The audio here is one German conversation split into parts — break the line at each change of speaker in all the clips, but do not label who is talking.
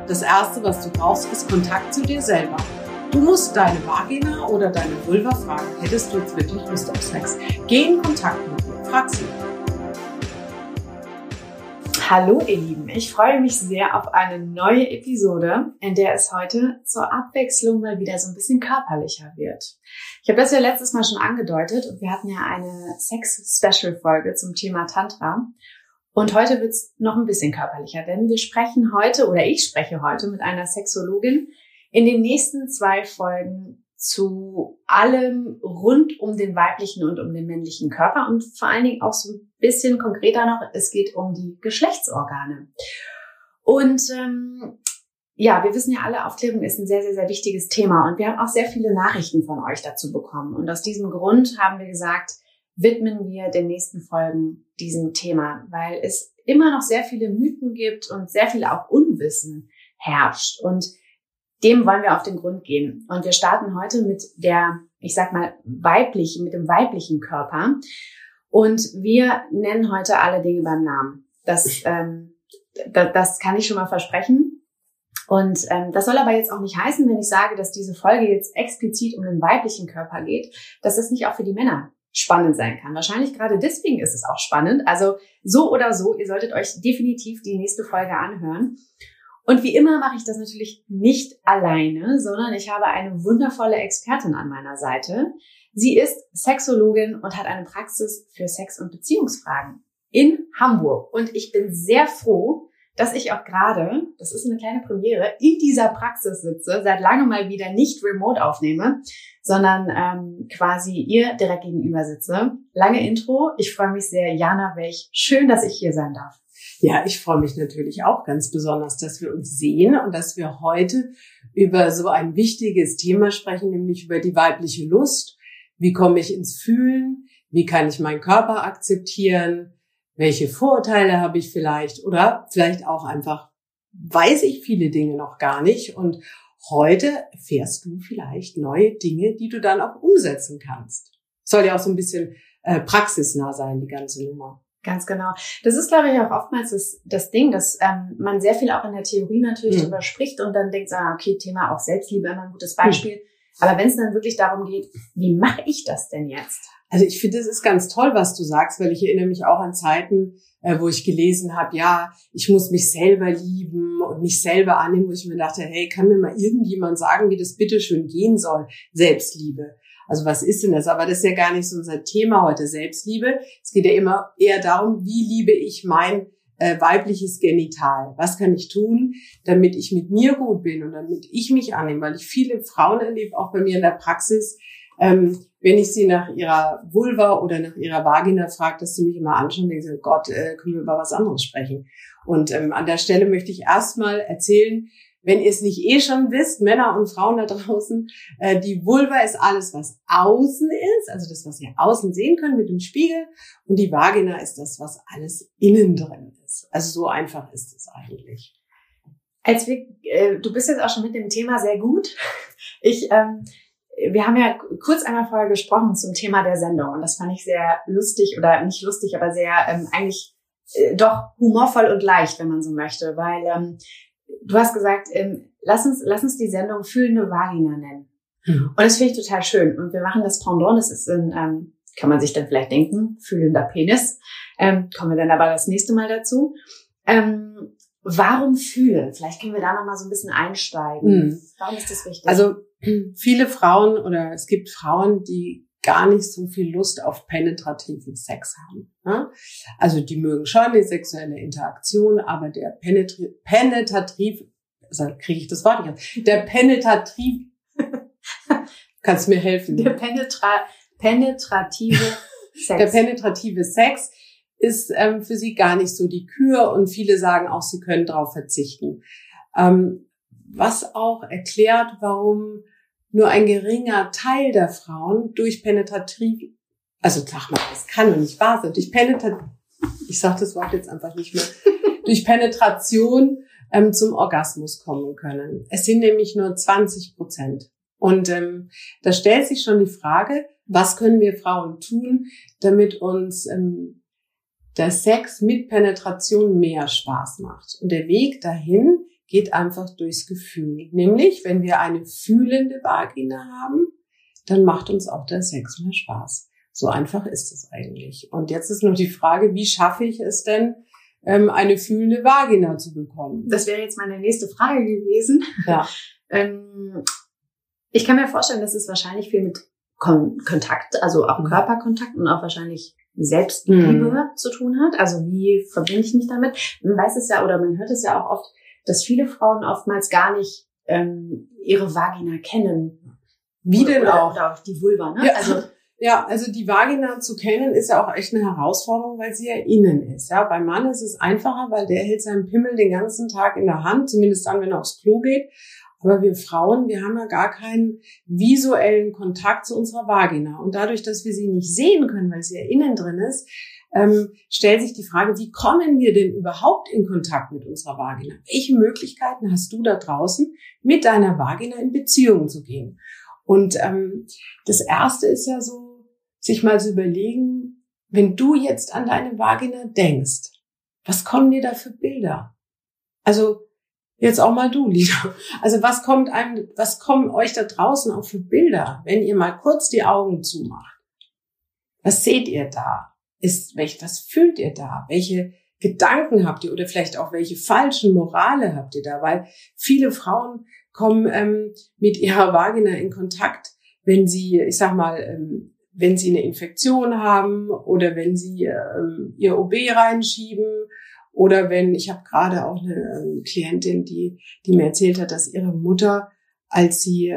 Das Erste, was du brauchst, ist Kontakt zu dir selber. Du musst deine Vagina oder deine Vulva fragen, hättest du jetzt wirklich Lust auf Sex? Geh in Kontakt mit dir, frag sie.
Hallo ihr Lieben, ich freue mich sehr auf eine neue Episode, in der es heute zur Abwechslung mal wieder so ein bisschen körperlicher wird. Ich habe das ja letztes Mal schon angedeutet und wir hatten ja eine Sex-Special-Folge zum Thema Tantra. Und heute wird es noch ein bisschen körperlicher, denn ich spreche heute mit einer Sexologin in den nächsten 2 Folgen zu allem rund um den weiblichen und um den männlichen Körper und vor allen Dingen auch so ein bisschen konkreter noch, es geht um die Geschlechtsorgane. Und wir wissen ja alle, Aufklärung ist ein sehr, sehr, sehr wichtiges Thema und wir haben auch sehr viele Nachrichten von euch dazu bekommen. Und aus diesem Grund haben wir gesagt, widmen wir den nächsten Folgen diesem Thema, weil es immer noch sehr viele Mythen gibt und sehr viel auch Unwissen herrscht. Und dem wollen wir auf den Grund gehen. Und wir starten heute mit dem weiblichen Körper. Und wir nennen heute alle Dinge beim Namen. Das kann ich schon mal versprechen. Und das soll aber jetzt auch nicht heißen, wenn ich sage, dass diese Folge jetzt explizit um den weiblichen Körper geht, dass das nicht auch für die Männer spannend sein kann. Wahrscheinlich gerade deswegen ist es auch spannend. Also so oder so, ihr solltet euch definitiv die nächste Folge anhören. Und wie immer mache ich das natürlich nicht alleine, sondern ich habe eine wundervolle Expertin an meiner Seite. Sie ist Sexologin und hat eine Praxis für Sex- und Beziehungsfragen in Hamburg. Und ich bin sehr froh, dass ich auch gerade, das ist eine kleine Premiere, in dieser Praxis sitze, seit langem mal wieder nicht remote aufnehme, sondern quasi ihr direkt gegenüber sitze. Lange Intro, ich freue mich sehr. Jana Welch, schön, dass ich hier sein darf.
Ja, ich freue mich natürlich auch ganz besonders, dass wir uns sehen und dass wir heute über so ein wichtiges Thema sprechen, nämlich über die weibliche Lust. Wie komme ich ins Fühlen? Wie kann ich meinen Körper akzeptieren? Welche Vorurteile habe ich vielleicht? Oder vielleicht auch einfach, weiß ich viele Dinge noch gar nicht. Und heute erfährst du vielleicht neue Dinge, die du dann auch umsetzen kannst. Soll ja auch so ein bisschen praxisnah sein, die ganze Nummer.
Ganz genau. Das ist, glaube ich, auch oftmals das Ding, dass man sehr viel auch in der Theorie natürlich drüber spricht und dann denkt, okay, Thema auch Selbstliebe, immer ein gutes Beispiel. Aber wenn es dann wirklich darum geht, wie mache ich das denn jetzt?
Also ich finde, es ist ganz toll, was du sagst, weil ich erinnere mich auch an Zeiten, wo ich gelesen habe, ja, ich muss mich selber lieben und mich selber annehmen, wo ich mir dachte, hey, kann mir mal irgendjemand sagen, wie das bitteschön gehen soll? Selbstliebe. Also was ist denn das? Aber das ist ja gar nicht so unser Thema heute, Selbstliebe. Es geht ja immer eher darum, wie liebe ich mein weibliches Genital? Was kann ich tun, damit ich mit mir gut bin und damit ich mich annehme? Weil ich viele Frauen erlebe, auch bei mir in der Praxis, wenn ich sie nach ihrer Vulva oder nach ihrer Vagina frage, dass sie mich immer anschauen und denken, Gott, können wir über was anderes sprechen? Und an der Stelle möchte ich erstmal erzählen, wenn ihr es nicht schon wisst, Männer und Frauen da draußen, die Vulva ist alles, was außen ist, also das, was ihr außen sehen könnt mit dem Spiegel. Und die Vagina ist das, was alles innen drin ist. Also so einfach ist es eigentlich.
Du bist jetzt auch schon mit dem Thema sehr gut. Wir haben ja kurz einmal vorher gesprochen zum Thema der Sendung und das fand ich sehr lustig oder nicht lustig, aber sehr doch humorvoll und leicht, wenn man so möchte, weil du hast gesagt, lass uns die Sendung Fühlende Vagina nennen. Und das finde ich total schön. Und wir machen das Pendant, das ist kann man sich dann vielleicht denken, fühlender Penis. Kommen wir dann aber das nächste Mal dazu. Warum fühlen? Vielleicht können wir da nochmal so ein bisschen einsteigen. Warum ist das wichtig?
Also viele Frauen oder es gibt Frauen, die gar nicht so viel Lust auf penetrativen Sex haben. Ne? Also die mögen schon die sexuelle Interaktion, aber der kannst du mir helfen?
Der penetrative Sex.
Der penetrative Sex ist für sie gar nicht so die Kür und viele sagen auch, sie können darauf verzichten. Was auch erklärt, warum nur ein geringer Teil der Frauen durch penetrativ, also sag mal, das kann doch nicht wahr sein, ich sag das Wort jetzt einfach nicht mehr, durch Penetration zum Orgasmus kommen können. Es sind nämlich nur 20%. Und da stellt sich schon die Frage, was können wir Frauen tun, damit uns der Sex mit Penetration mehr Spaß macht. Und der Weg dahin geht einfach durchs Gefühl. Nämlich, wenn wir eine fühlende Vagina haben, dann macht uns auch der Sex mehr Spaß. So einfach ist es eigentlich. Und jetzt ist nur die Frage, wie schaffe ich es denn, eine fühlende Vagina zu bekommen?
Das wäre jetzt meine nächste Frage gewesen.
Ja.
Ich kann mir vorstellen, dass es wahrscheinlich viel mit Kontakt, also auch Körperkontakt und auch wahrscheinlich Selbstliebe zu tun hat. Also wie verbinde ich mich damit? Man weiß es ja oder man hört es ja auch oft, dass viele Frauen oftmals gar nicht ihre Vagina kennen.
Wie denn auch?
Oder auch die Vulva, ne?
Ja, also die Vagina zu kennen ist ja auch echt eine Herausforderung, weil sie ja innen ist. Ja, beim Mann ist es einfacher, weil der hält seinen Pimmel den ganzen Tag in der Hand, zumindest dann, wenn er aufs Klo geht. Aber wir Frauen, wir haben ja gar keinen visuellen Kontakt zu unserer Vagina. Und dadurch, dass wir sie nicht sehen können, weil sie ja innen drin ist, stellt sich die Frage, wie kommen wir denn überhaupt in Kontakt mit unserer Vagina? Welche Möglichkeiten hast du da draußen, mit deiner Vagina in Beziehung zu gehen? Und das Erste ist ja so, sich mal zu überlegen, wenn du jetzt an deine Vagina denkst, was kommen dir da für Bilder? Also jetzt auch mal du, Lisa. Also was kommen euch da draußen auch für Bilder, wenn ihr mal kurz die Augen zumacht? Was seht ihr da? Was fühlt ihr da? Welche Gedanken habt ihr oder vielleicht auch welche falschen Morale habt ihr da? Weil viele Frauen kommen mit ihrer Vagina in Kontakt, wenn sie, wenn sie eine Infektion haben oder wenn sie ihr OB reinschieben oder ich habe gerade auch eine Klientin, die mir erzählt hat, dass ihre Mutter, als sie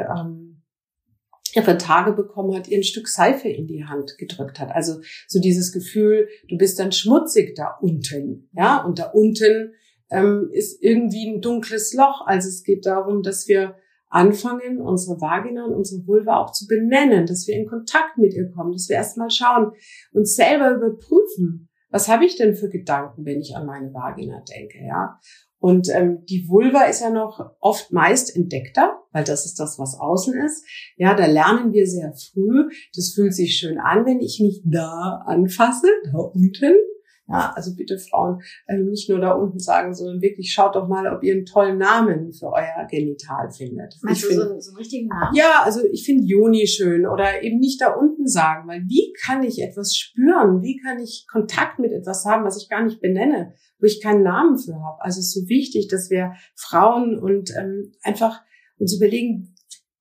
ihre Tage bekommen hat, ihr ein Stück Seife in die Hand gedrückt hat. Also so dieses Gefühl, du bist dann schmutzig da unten, ja, und da unten ist irgendwie ein dunkles Loch. Also es geht darum, dass wir anfangen, unsere Vagina und unsere Vulva auch zu benennen, dass wir in Kontakt mit ihr kommen, dass wir erstmal schauen, uns selber überprüfen, was habe ich denn für Gedanken, wenn ich an meine Vagina denke, ja? Und die Vulva ist ja noch oft meist entdeckter, weil das ist das, was außen ist. Ja, da lernen wir sehr früh. Das fühlt sich schön an, wenn ich mich da anfasse, da unten. Ja, also bitte Frauen, nicht nur da unten sagen, sondern wirklich schaut doch mal, ob ihr einen tollen Namen für euer Genital findet.
Meinst du so einen richtigen Namen?
Ja, also ich finde Joni schön oder eben nicht da unten sagen, weil wie kann ich etwas spüren? Wie kann ich Kontakt mit etwas haben, was ich gar nicht benenne, wo ich keinen Namen für habe? Also es ist so wichtig, dass wir Frauen und einfach uns überlegen,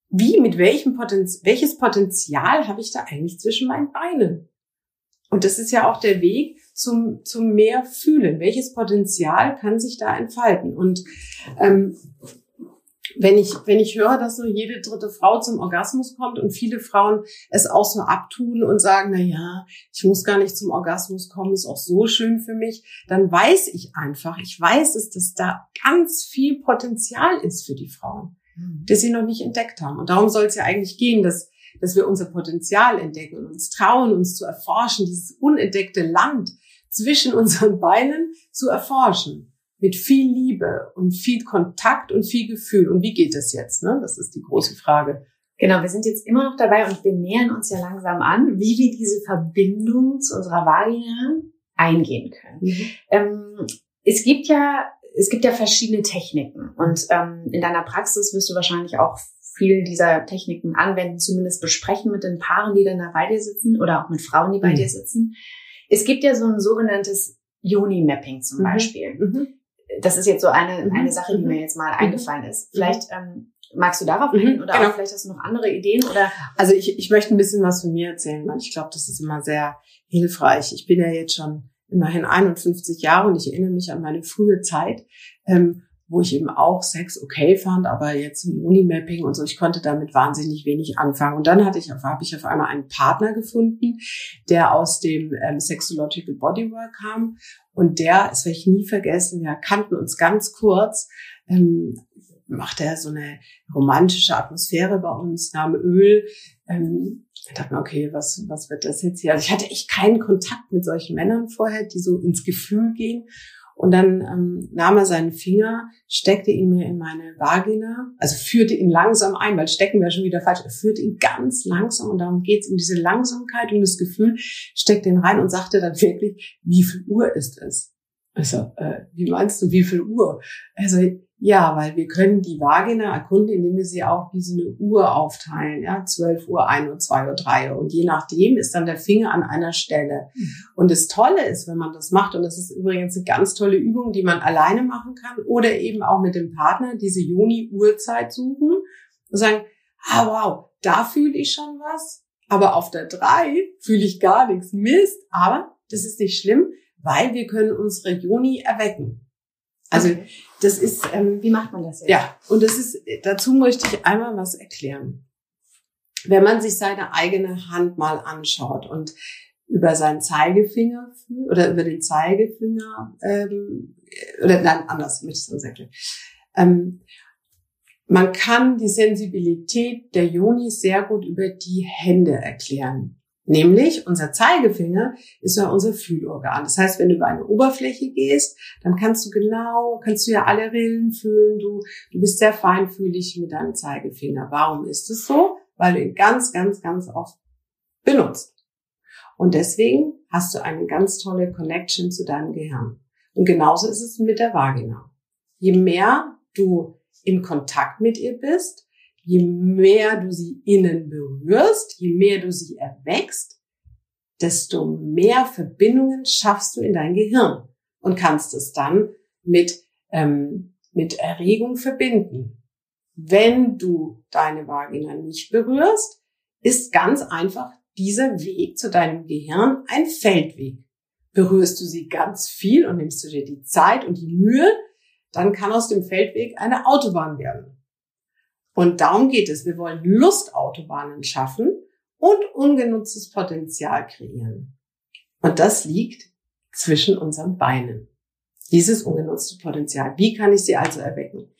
welches Potenzial habe ich da eigentlich zwischen meinen Beinen? Und das ist ja auch der Weg zum mehr Fühlen. Welches Potenzial kann sich da entfalten? Und wenn ich höre, dass nur jede dritte Frau zum Orgasmus kommt und viele Frauen es auch so abtun und sagen, na ja, ich muss gar nicht zum Orgasmus kommen, ist auch so schön für mich, dann weiß ich weiß, dass da ganz viel Potenzial ist für die Frauen, das sie noch nicht entdeckt haben. Und darum soll es ja eigentlich gehen, dass wir unser Potenzial entdecken und uns trauen, uns zu erforschen, dieses unentdeckte Land zwischen unseren Beinen zu erforschen. Mit viel Liebe und viel Kontakt und viel Gefühl. Und wie geht das jetzt? Ne? Das ist die große Frage.
Genau, wir sind jetzt immer noch dabei und wir nähern uns ja langsam an, wie wir diese Verbindung zu unserer Vagina eingehen können. Es gibt ja verschiedene Techniken und in deiner Praxis wirst du wahrscheinlich auch viele dieser Techniken anwenden, zumindest besprechen mit den Paaren, die dann da bei dir sitzen oder auch mit Frauen, die bei dir sitzen. Es gibt ja so ein sogenanntes Yoni-Mapping zum Beispiel. Das ist jetzt so eine Sache, die mir jetzt mal eingefallen ist. Vielleicht magst du darauf eingehen oder auch vielleicht hast du noch andere Ideen? Oder?
Also ich möchte ein bisschen was von mir erzählen, weil ich glaube, das ist immer sehr hilfreich. Ich bin ja jetzt schon immerhin 51 Jahre und ich erinnere mich an meine frühe Zeit, wo ich eben auch Sex okay fand, aber jetzt so Yoni-Mapping und so, ich konnte damit wahnsinnig wenig anfangen. Und dann habe ich auf einmal einen Partner gefunden, der aus dem Sexological Bodywork kam. Und das werde ich nie vergessen, wir kannten uns ganz kurz, machte er so eine romantische Atmosphäre bei uns, nahm Öl. Ich dachte mir, okay, was wird das jetzt hier? Also ich hatte echt keinen Kontakt mit solchen Männern vorher, die so ins Gefühl gehen. Und dann nahm er seinen Finger, steckte ihn mir in meine Vagina, also führte ihn langsam ein, weil stecken wäre schon wieder falsch. Er führte ihn ganz langsam und darum geht's um diese Langsamkeit und das Gefühl, steckte ihn rein und sagte dann wirklich, wie viel Uhr ist es? Also, wie meinst du, wie viel Uhr? Also, ja, weil wir können die Vagina erkunden, indem wir sie auch wie so eine Uhr aufteilen, ja, 12 Uhr, 1 Uhr, 2 Uhr, 3 Uhr. Und je nachdem ist dann der Finger an einer Stelle. Und das Tolle ist, wenn man das macht, und das ist übrigens eine ganz tolle Übung, die man alleine machen kann oder eben auch mit dem Partner, diese Yoni-Uhrzeit suchen und sagen, wow, da fühle ich schon was, aber auf der 3 fühle ich gar nichts. Mist, aber das ist nicht schlimm, weil wir können unsere Yoni erwecken. Also das ist,
wie macht man das jetzt?
Ja, und das ist, dazu möchte ich einmal was erklären. Wenn man sich seine eigene Hand mal anschaut und über seinen Zeigefinger oder über den Zeigefinger oder nein, anders, ich möchte es uns erklären. Man kann die Sensibilität der Yoni sehr gut über die Hände erklären. Nämlich, unser Zeigefinger ist ja unser Fühlorgan. Das heißt, wenn du über eine Oberfläche gehst, dann kannst du ja alle Rillen fühlen. Du bist sehr feinfühlig mit deinem Zeigefinger. Warum ist es so? Weil du ihn ganz, ganz, ganz oft benutzt. Und deswegen hast du eine ganz tolle Connection zu deinem Gehirn. Und genauso ist es mit der Vagina. Je mehr du in Kontakt mit ihr bist, je mehr du sie innen berührst, je mehr du sie erweckst, desto mehr Verbindungen schaffst du in dein Gehirn und kannst es dann mit Erregung verbinden. Wenn du deine Vagina nicht berührst, ist ganz einfach dieser Weg zu deinem Gehirn ein Feldweg. Berührst du sie ganz viel und nimmst du dir die Zeit und die Mühe, dann kann aus dem Feldweg eine Autobahn werden. Und darum geht es. Wir wollen Lustautobahnen schaffen und ungenutztes Potenzial kreieren. Und das liegt zwischen unseren Beinen. Dieses ungenutzte Potenzial. Wie kann ich sie also erwecken?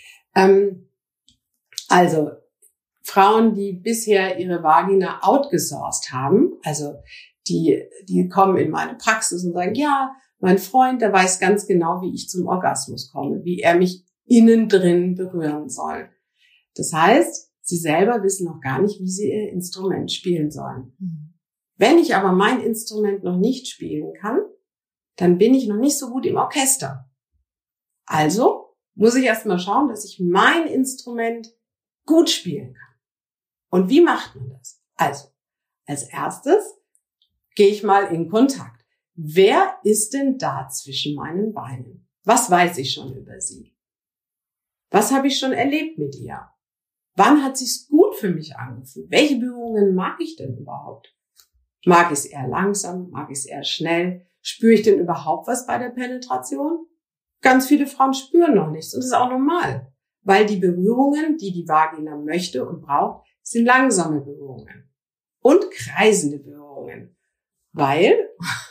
Also Frauen, die bisher ihre Vagina outgesourced haben, also die kommen in meine Praxis und sagen, ja, mein Freund, der weiß ganz genau, wie ich zum Orgasmus komme, wie er mich innen drin berühren soll. Das heißt, sie selber wissen noch gar nicht, wie sie ihr Instrument spielen sollen. Wenn ich aber mein Instrument noch nicht spielen kann, dann bin ich noch nicht so gut im Orchester. Also muss ich erstmal schauen, dass ich mein Instrument gut spielen kann. Und wie macht man das? Also, als erstes gehe ich mal in Kontakt. Wer ist denn da zwischen meinen Beinen? Was weiß ich schon über sie? Was habe ich schon erlebt mit ihr? Wann hat sich's gut für mich angefühlt? Welche Berührungen mag ich denn überhaupt? Mag ich es eher langsam? Mag ich es eher schnell? Spüre ich denn überhaupt was bei der Penetration? Ganz viele Frauen spüren noch nichts und das ist auch normal, weil die Berührungen, die die Vagina möchte und braucht, sind langsame Berührungen und kreisende Berührungen, weil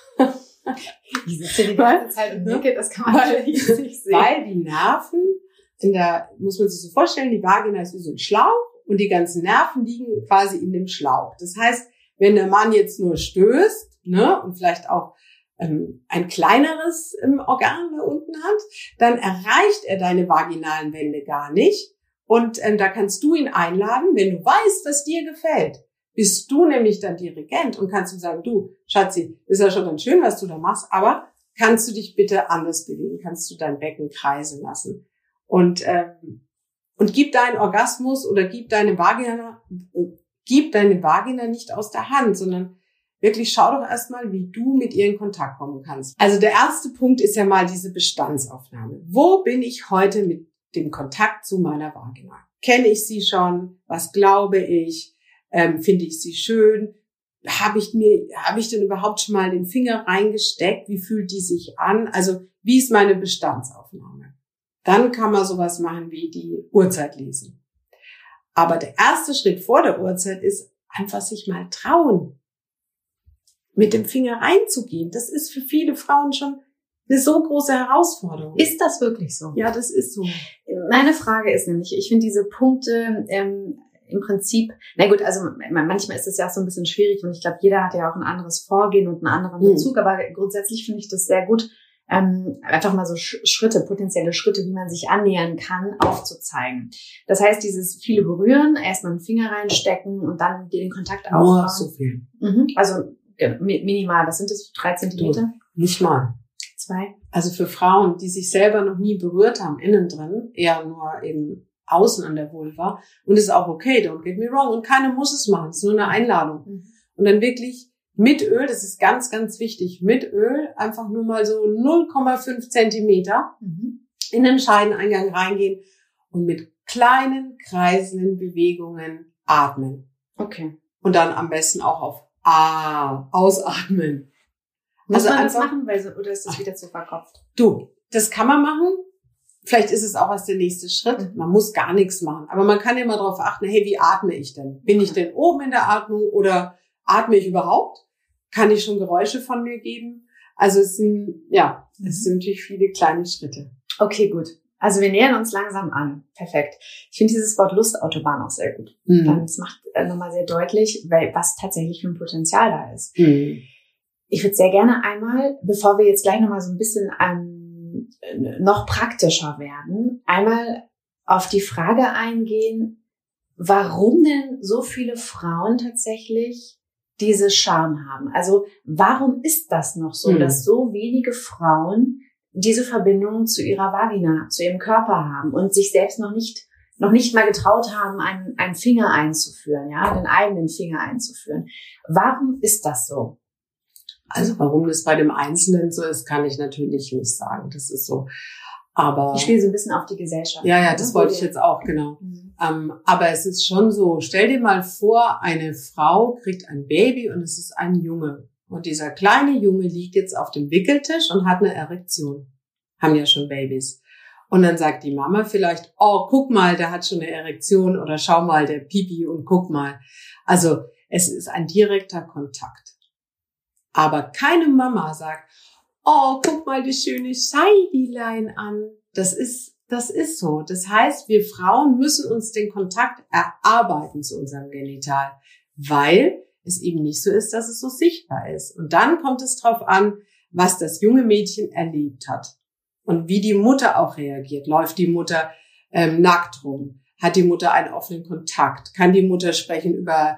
ich sitze die ganze Zeit und nicke, das kann man nicht sehen.
Weil die Nerven muss man sich so vorstellen, die Vagina ist wie so ein Schlauch und die ganzen Nerven liegen quasi in dem Schlauch. Das heißt, wenn der Mann jetzt nur stößt, ne, und vielleicht auch ein kleineres Organ da unten hat, dann erreicht er deine vaginalen Wände gar nicht. Und da kannst du ihn einladen, wenn du weißt, was dir gefällt. Bist du nämlich dann Dirigent und kannst ihm sagen, du, Schatzi, ist ja schon ganz schön, was du da machst, aber kannst du dich bitte anders bewegen? Kannst du dein Becken kreisen lassen? Und gib deinen Orgasmus oder gib deine Vagina nicht aus der Hand, sondern wirklich schau doch erstmal, wie du mit ihr in Kontakt kommen kannst. Also der erste Punkt ist ja mal diese Bestandsaufnahme. Wo bin ich heute mit dem Kontakt zu meiner Vagina? Kenne ich sie schon? Was glaube ich? Finde ich sie schön? Habe ich denn überhaupt schon mal den Finger reingesteckt? Wie fühlt die sich an? Also wie ist meine Bestandsaufnahme? Dann kann man sowas machen wie die Uhrzeit lesen. Aber der erste Schritt vor der Uhrzeit ist einfach sich mal trauen, mit dem Finger reinzugehen. Das ist für viele Frauen schon eine so große Herausforderung.
Ist das wirklich so?
Ja, das ist so.
Meine Frage ist nämlich, ich finde diese Punkte im Prinzip, na gut, also manchmal ist es ja auch so ein bisschen schwierig und ich glaube, jeder hat ja auch ein anderes Vorgehen und einen anderen Bezug, aber grundsätzlich finde ich das sehr gut, einfach mal so potenzielle Schritte, wie man sich annähern kann, aufzuzeigen. Das heißt, dieses viele berühren, erstmal einen Finger reinstecken und dann den Kontakt aufbauen.
Nur so viel.
Also minimal, was sind das, 3 Zentimeter?
Nicht mal.
2?
Also für Frauen, die sich selber noch nie berührt haben, innen drin, eher nur eben außen an der Vulva. Und ist auch okay, don't get me wrong. Und keiner muss es machen, es ist nur eine Einladung. Und dann wirklich mit Öl, das ist ganz, ganz wichtig, mit Öl einfach nur mal so 0,5 Zentimeter in den Scheideneingang reingehen und mit kleinen, kreisenden Bewegungen atmen.
Okay.
Und dann am besten auch auf ausatmen.
Muss
Also
man das
einfach,
machen, oder ist das wieder zu verkopft?
Du, das kann man machen. Vielleicht ist es auch erst der nächste Schritt. Man muss gar nichts machen. Aber man kann ja mal darauf achten, hey, wie atme ich denn? Bin ich denn oben in der Atmung oder atme ich überhaupt? Kann ich schon Geräusche von mir geben? Also es sind natürlich viele kleine Schritte.
Okay, gut. Also wir nähern uns langsam an. Perfekt. Ich finde dieses Wort Lustautobahn auch sehr gut. Das macht nochmal sehr deutlich, was tatsächlich für ein Potenzial da ist. Ich würde sehr gerne einmal, bevor wir jetzt gleich nochmal so ein bisschen noch praktischer werden, einmal auf die Frage eingehen, warum denn so viele Frauen tatsächlich diese Scham haben. Also warum ist das noch so, dass so wenige Frauen diese Verbindung zu ihrer Vagina, zu ihrem Körper haben und sich selbst noch nicht mal getraut haben, einen Finger einzuführen, den eigenen Finger einzuführen. Warum ist das so?
Also warum das bei dem Einzelnen so ist, kann ich natürlich nicht sagen. Das ist so. Aber
ich spiele so ein bisschen auf die Gesellschaft.
Ja, das wollte ich jetzt auch, genau. Aber es ist schon so, stell dir mal vor, eine Frau kriegt ein Baby und es ist ein Junge. Und dieser kleine Junge liegt jetzt auf dem Wickeltisch und hat eine Erektion. Haben ja schon Babys. Und dann sagt die Mama vielleicht, oh, guck mal, der hat schon eine Erektion oder schau mal, der Pipi und guck mal. Also es ist ein direkter Kontakt. Aber keine Mama sagt, oh, guck mal die schöne Scheidilein an. Das ist so. Das heißt, wir Frauen müssen uns den Kontakt erarbeiten zu unserem Genital, weil es eben nicht so ist, dass es so sichtbar ist. Und dann kommt es drauf an, was das junge Mädchen erlebt hat und wie die Mutter auch reagiert. Läuft die Mutter nackt rum? Hat die Mutter einen offenen Kontakt? Kann die Mutter sprechen über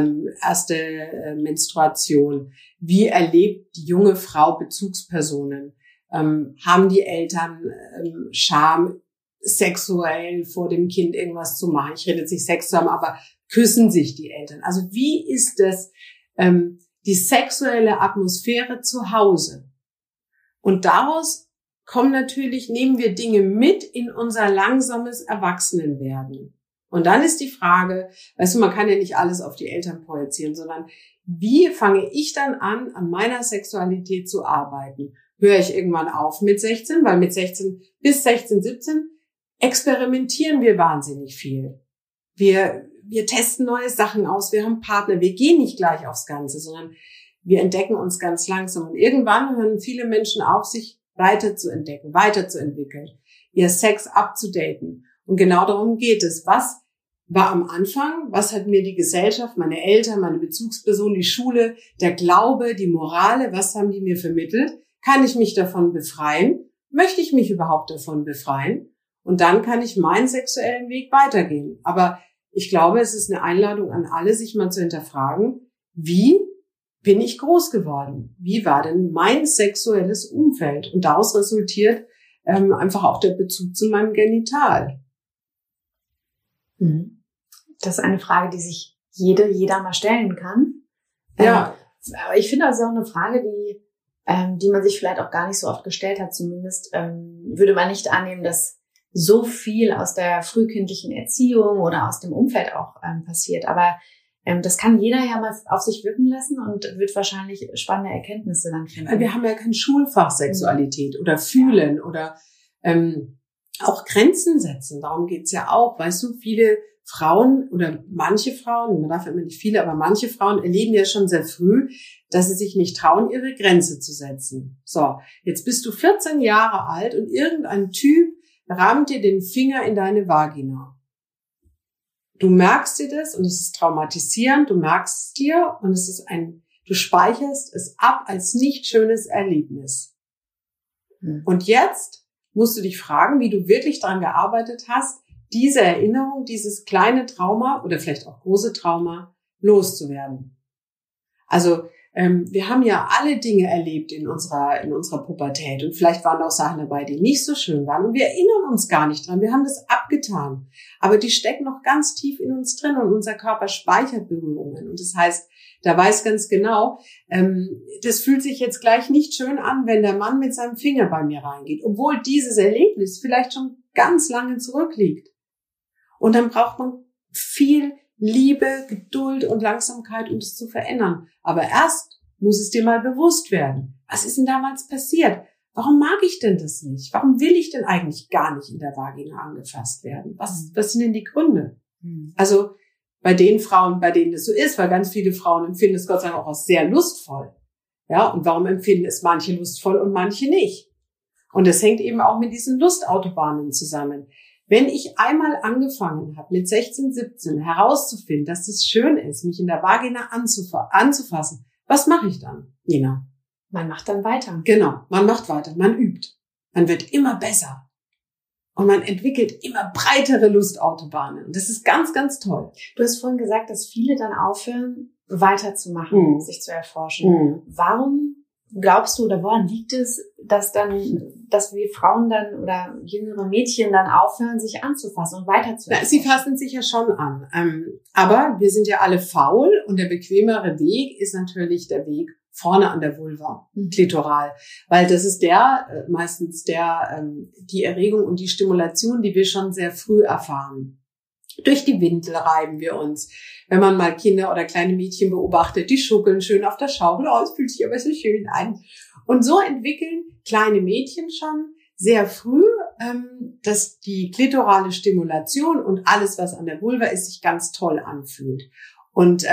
erste Menstruation? Wie erlebt die junge Frau Bezugspersonen? Haben die Eltern Scham, sexuell vor dem Kind irgendwas zu machen? Ich rede jetzt nicht Sex zusammen, aber küssen sich die Eltern? Also wie ist das die sexuelle Atmosphäre zu Hause? Und daraus nehmen wir Dinge mit in unser langsames Erwachsenenwerden. Und dann ist die Frage, weißt du, man kann ja nicht alles auf die Eltern projizieren, sondern wie fange ich dann an meiner Sexualität zu arbeiten? Höre ich irgendwann auf mit 16? Weil mit 16 bis 16, 17 experimentieren wir wahnsinnig viel. Wir testen neue Sachen aus, wir haben Partner, wir gehen nicht gleich aufs Ganze, sondern wir entdecken uns ganz langsam. Und irgendwann hören viele Menschen auf, sich weiterzuentdecken, weiterzuentwickeln, ihr Sex abzudaten. Und genau darum geht es. Was war am Anfang? Was hat mir die Gesellschaft, meine Eltern, meine Bezugsperson, die Schule, der Glaube, die Morale, was haben die mir vermittelt? Kann ich mich davon befreien? Möchte ich mich überhaupt davon befreien? Und dann kann ich meinen sexuellen Weg weitergehen. Aber ich glaube, es ist eine Einladung an alle, sich mal zu hinterfragen, wie bin ich groß geworden? Wie war denn mein sexuelles Umfeld? Und daraus resultiert einfach auch der Bezug zu meinem Genital.
Das ist eine Frage, die sich jeder mal stellen kann.
Ja.
Aber ich finde, das ist auch eine Frage, die man sich vielleicht auch gar nicht so oft gestellt hat. Zumindest würde man nicht annehmen, dass so viel aus der frühkindlichen Erziehung oder aus dem Umfeld auch passiert. Aber das kann jeder ja mal auf sich wirken lassen und wird wahrscheinlich spannende Erkenntnisse dann finden.
Wir haben ja kein Schulfach Sexualität oder Fühlen oder auch Grenzen setzen. Darum geht's ja auch. Weißt du, viele Frauen oder manche Frauen, man darf ja immer nicht viele, aber manche Frauen erleben ja schon sehr früh, dass sie sich nicht trauen, ihre Grenze zu setzen. So, jetzt bist du 14 Jahre alt und irgendein Typ rammt dir den Finger in deine Vagina. Du merkst dir das und es ist traumatisierend, du merkst es dir und du speicherst es ab als nicht schönes Erlebnis. Und jetzt musst du dich fragen, wie du wirklich daran gearbeitet hast, diese Erinnerung, dieses kleine Trauma oder vielleicht auch große Trauma loszuwerden. Also wir haben ja alle Dinge erlebt in unserer Pubertät und vielleicht waren auch Sachen dabei, die nicht so schön waren und wir erinnern uns gar nicht dran. Wir haben das abgetan, aber die stecken noch ganz tief in uns drin und unser Körper speichert Berührungen und das heißt, der weiß ganz genau, das fühlt sich jetzt gleich nicht schön an, wenn der Mann mit seinem Finger bei mir reingeht, obwohl dieses Erlebnis vielleicht schon ganz lange zurückliegt. Und dann braucht man viel Liebe, Geduld und Langsamkeit, um das zu verändern. Aber erst muss es dir mal bewusst werden. Was ist denn damals passiert? Warum mag ich denn das nicht? Warum will ich denn eigentlich gar nicht in der Vagina angefasst werden? Was sind denn die Gründe? Also bei den Frauen, bei denen das so ist, weil ganz viele Frauen empfinden es Gott sei Dank auch als sehr lustvoll. Ja, und warum empfinden es manche lustvoll und manche nicht? Und das hängt eben auch mit diesen Lustautobahnen zusammen. Wenn ich einmal angefangen habe, mit 16, 17 herauszufinden, dass es schön ist, mich in der Vagina anzufassen, was mache ich dann, Nina?
Man macht dann weiter.
Genau, man macht weiter, man übt. Man wird immer besser. Und man entwickelt immer breitere Lustautobahnen. Und das ist ganz, ganz toll.
Du hast vorhin gesagt, dass viele dann aufhören, weiterzumachen, sich zu erforschen. Warum glaubst du oder woran liegt es, dass wir Frauen dann oder jüngere Mädchen dann aufhören, sich anzufassen und weiterzuentwickeln?
Sie fassen sich ja schon an. Aber wir sind ja alle faul und der bequemere Weg ist natürlich der Weg vorne an der Vulva, klitoral. Weil das ist meistens die Erregung und die Stimulation, die wir schon sehr früh erfahren. Durch die Windel reiben wir uns. Wenn man mal Kinder oder kleine Mädchen beobachtet, die schuckeln schön auf der Schaukel. Oh, es fühlt sich aber so schön an. Und so entwickeln kleine Mädchen schon sehr früh, dass die klitorale Stimulation und alles, was an der Vulva ist, sich ganz toll anfühlt. Und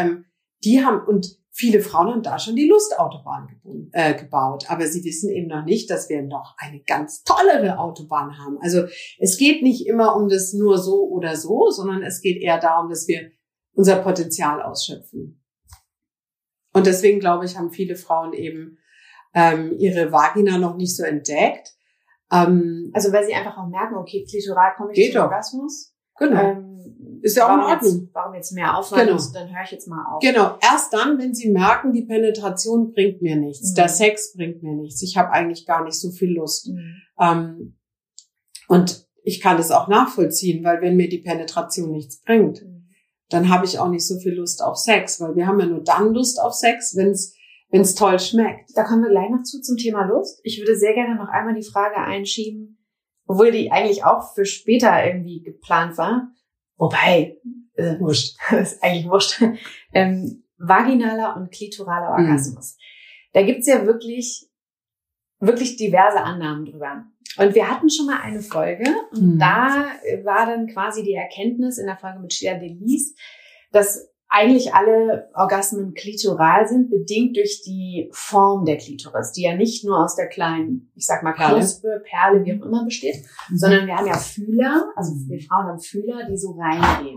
viele Frauen haben da schon die Lustautobahn gebaut. Aber sie wissen eben noch nicht, dass wir noch eine ganz tollere Autobahn haben. Also es geht nicht immer um das nur so oder so, sondern es geht eher darum, dass wir unser Potenzial ausschöpfen. Und deswegen, glaube ich, haben viele Frauen eben ihre Vagina noch nicht so entdeckt.
Also weil sie einfach auch merken, okay, klitoral komme ich zum Orgasmus.
Genau. Ist ja auch in Ordnung.
Warum jetzt mehr Aufwand? Genau. Dann höre ich jetzt mal auf.
Genau. Erst dann, wenn sie merken, die Penetration bringt mir nichts, der Sex bringt mir nichts, ich habe eigentlich gar nicht so viel Lust. Und ich kann das auch nachvollziehen, weil wenn mir die Penetration nichts bringt, dann habe ich auch nicht so viel Lust auf Sex, weil wir haben ja nur dann Lust auf Sex, wenn es toll schmeckt.
Da kommen wir gleich noch zum Thema Lust. Ich würde sehr gerne noch einmal die Frage einschieben, obwohl die eigentlich auch für später irgendwie geplant war. Wobei,
wurscht.
ist eigentlich wurscht. Vaginaler und klitoraler Orgasmus. Da gibt's ja wirklich, wirklich diverse Annahmen drüber. Und wir hatten schon mal eine Folge und da war dann quasi die Erkenntnis in der Folge mit Shia Delis, dass eigentlich alle Orgasmen klitoral sind, bedingt durch die Form der Klitoris, die ja nicht nur aus der kleinen, ich sag mal, Knospe, Perle, wie auch immer besteht, sondern wir haben ja Fühler, also wir Frauen haben Fühler, die so reingehen.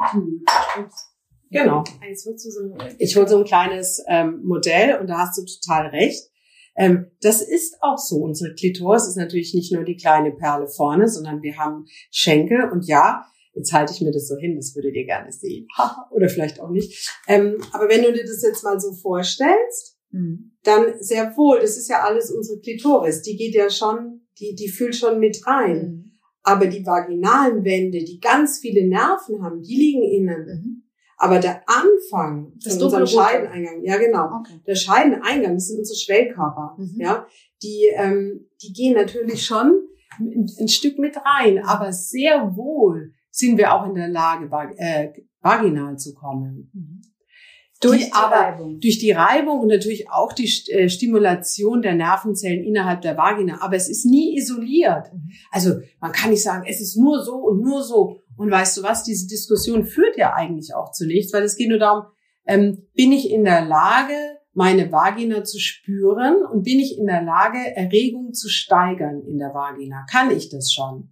Genau. Ich hole so ein kleines Modell und da hast du total recht. Das ist auch so. Unsere Klitoris ist natürlich nicht nur die kleine Perle vorne, sondern wir haben Schenkel und ja, jetzt halte ich mir das so hin, das würdet ihr gerne sehen. Oder vielleicht auch nicht. Aber wenn du dir das jetzt mal so vorstellst, dann sehr wohl, das ist ja alles unsere Klitoris. Die geht ja schon, die fühlt schon mit rein. Aber die vaginalen Wände, die ganz viele Nerven haben, die liegen innen. Aber der Anfang von unserem Scheideneingang, ja genau, der Scheideneingang, das sind unsere Schwellkörper, ja, die gehen natürlich schon ein Stück mit rein, aber sehr wohl sind wir auch in der Lage, vaginal zu kommen. Durch die Reibung und natürlich auch die Stimulation der Nervenzellen innerhalb der Vagina. Aber es ist nie isoliert. Also man kann nicht sagen, es ist nur so und nur so. Und weißt du was, diese Diskussion führt ja eigentlich auch zu nichts, weil es geht nur darum, bin ich in der Lage, meine Vagina zu spüren und bin ich in der Lage, Erregung zu steigern in der Vagina? Kann ich das schon?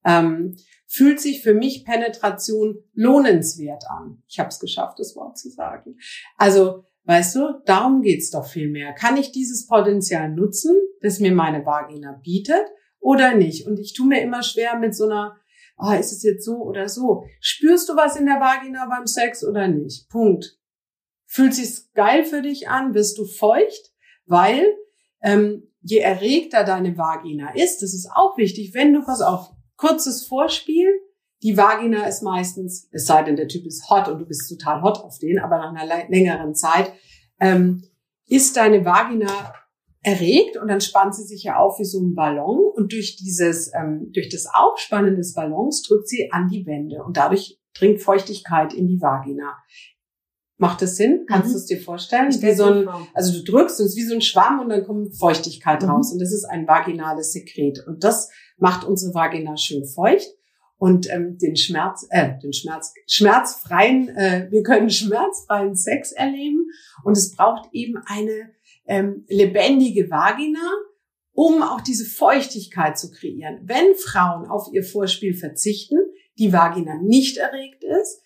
Fühlt sich für mich Penetration lohnenswert an? Ich habe es geschafft, das Wort zu sagen. Also, weißt du, darum geht's doch viel mehr. Kann ich dieses Potenzial nutzen, das mir meine Vagina bietet, oder nicht? Und ich tue mir immer schwer mit so einer, ist es jetzt so oder so? Spürst du was in der Vagina beim Sex oder nicht? Punkt. Fühlt sich's geil für dich an? Wirst du feucht? Weil je erregter deine Vagina ist, das ist auch wichtig, wenn du, pass auf, kurzes Vorspiel, die Vagina ist meistens, es sei denn, der Typ ist hot und du bist total hot auf den, aber nach einer längeren Zeit ist deine Vagina erregt und dann spannt sie sich ja auf wie so ein Ballon und durch das Aufspannen des Ballons drückt sie an die Wände und dadurch dringt Feuchtigkeit in die Vagina. Macht das Sinn? Kannst du es dir vorstellen? Also du drückst und es ist wie so ein Schwamm und dann kommt Feuchtigkeit raus und das ist ein vaginales Sekret und das macht unsere Vagina schön feucht und wir können schmerzfreien Sex erleben und es braucht eben eine lebendige Vagina, um auch diese Feuchtigkeit zu kreieren. Wenn Frauen auf ihr Vorspiel verzichten, die Vagina nicht erregt ist,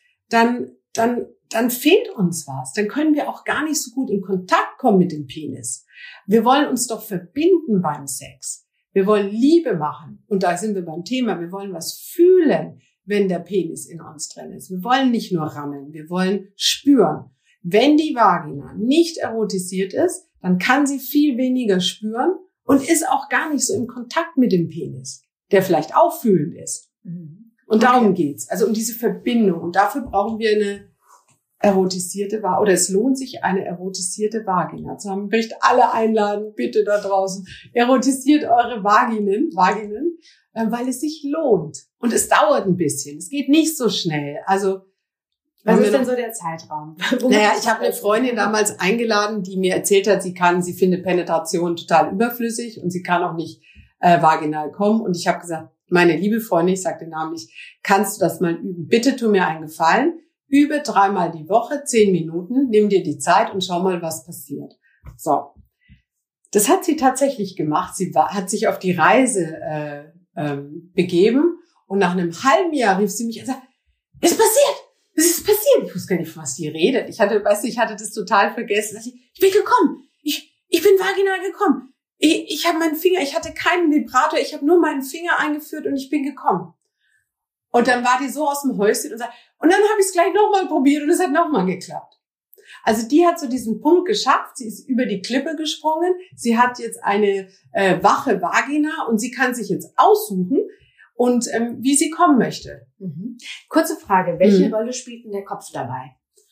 dann fehlt uns was. Dann können wir auch gar nicht so gut in Kontakt kommen mit dem Penis. Wir wollen uns doch verbinden beim Sex. Wir wollen Liebe machen. Und da sind wir beim Thema. Wir wollen was fühlen, wenn der Penis in uns drin ist. Wir wollen nicht nur rammeln. Wir wollen spüren. Wenn die Vagina nicht erotisiert ist, dann kann sie viel weniger spüren und ist auch gar nicht so im Kontakt mit dem Penis, der vielleicht auch fühlend ist. Und darum geht's. Also um diese Verbindung. Und dafür brauchen wir eine erotisierte Vagina. Oder es lohnt sich, eine erotisierte Vagina zu haben. Ich möchte alle einladen, bitte da draußen. Erotisiert eure Vaginen, weil es sich lohnt. Und es dauert ein bisschen. Es geht nicht so schnell. Also
was ist denn so der Zeitraum?
Naja, ich habe eine Freundin damals eingeladen, die mir erzählt hat, sie findet Penetration total überflüssig und sie kann auch nicht vaginal kommen. Und ich habe gesagt, meine liebe Freundin, ich sage den Namen nicht, kannst du das mal üben? Bitte tu mir einen Gefallen. Übe 3-mal die Woche, 10 Minuten, nimm dir die Zeit und schau mal, was passiert. So. Das hat sie tatsächlich gemacht. Sie hat sich auf die Reise begeben und nach einem halben Jahr rief sie mich an und sagte, es ist passiert! Es ist passiert. Ich wusste gar nicht, von was die redet. Ich hatte das total vergessen. Ich bin gekommen. Ich bin vaginal gekommen. Ich habe meinen Finger, ich hatte keinen Vibrator, ich habe nur meinen Finger eingeführt und ich bin gekommen. Und dann war die so aus dem Häuschen und dann habe ich es gleich nochmal probiert und es hat nochmal geklappt. Also die hat so diesen Punkt geschafft, sie ist über die Klippe gesprungen, sie hat jetzt eine wache Vagina und sie kann sich jetzt aussuchen, und wie sie kommen möchte.
Kurze Frage, welche Rolle spielt denn der Kopf dabei?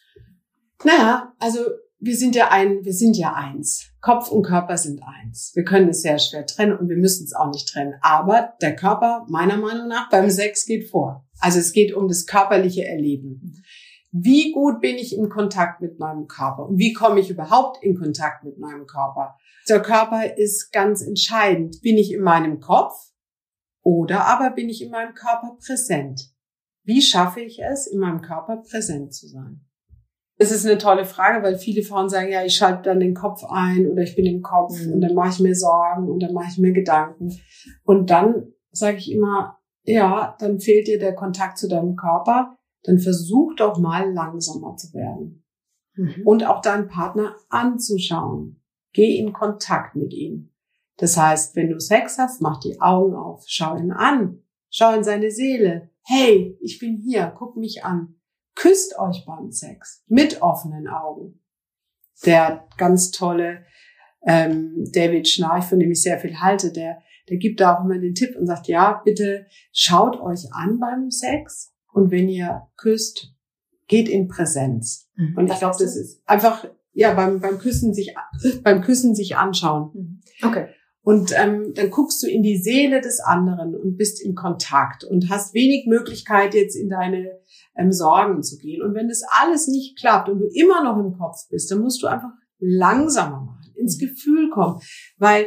Naja, also wir sind ja eins. Kopf und Körper sind eins. Wir können es sehr schwer trennen und wir müssen es auch nicht trennen. Aber der Körper, meiner Meinung nach, beim Sex geht vor. Also es geht um das körperliche Erleben. Wie gut bin ich in Kontakt mit meinem Körper? Und wie komme ich überhaupt in Kontakt mit meinem Körper? Der Körper ist ganz entscheidend. Bin ich in meinem Kopf? Oder aber bin ich in meinem Körper präsent? Wie schaffe ich es, in meinem Körper präsent zu sein? Das ist eine tolle Frage, weil viele Frauen sagen, ja, ich schalte dann den Kopf ein oder ich bin im Kopf und dann mache ich mir Sorgen und dann mache ich mir Gedanken. Und dann sage ich immer, ja, dann fehlt dir der Kontakt zu deinem Körper, dann versuch doch mal langsamer zu werden. Und auch deinen Partner anzuschauen. Geh in Kontakt mit ihm. Das heißt, wenn du Sex hast, mach die Augen auf, schau ihn an, schau in seine Seele. Hey, ich bin hier, guck mich an. Küsst euch beim Sex mit offenen Augen. Der ganz tolle David Schnarch, von dem ich sehr viel halte, der gibt da auch immer den Tipp und sagt, ja, bitte schaut euch an beim Sex und wenn ihr küsst, geht in Präsenz. Und ich glaube, das ist einfach, ja, beim Küssen sich anschauen.
Okay.
Und dann guckst du in die Seele des anderen und bist in Kontakt und hast wenig Möglichkeit, jetzt in deine Sorgen zu gehen. Und wenn das alles nicht klappt und du immer noch im Kopf bist, dann musst du einfach langsamer machen, ins Gefühl kommen. Weil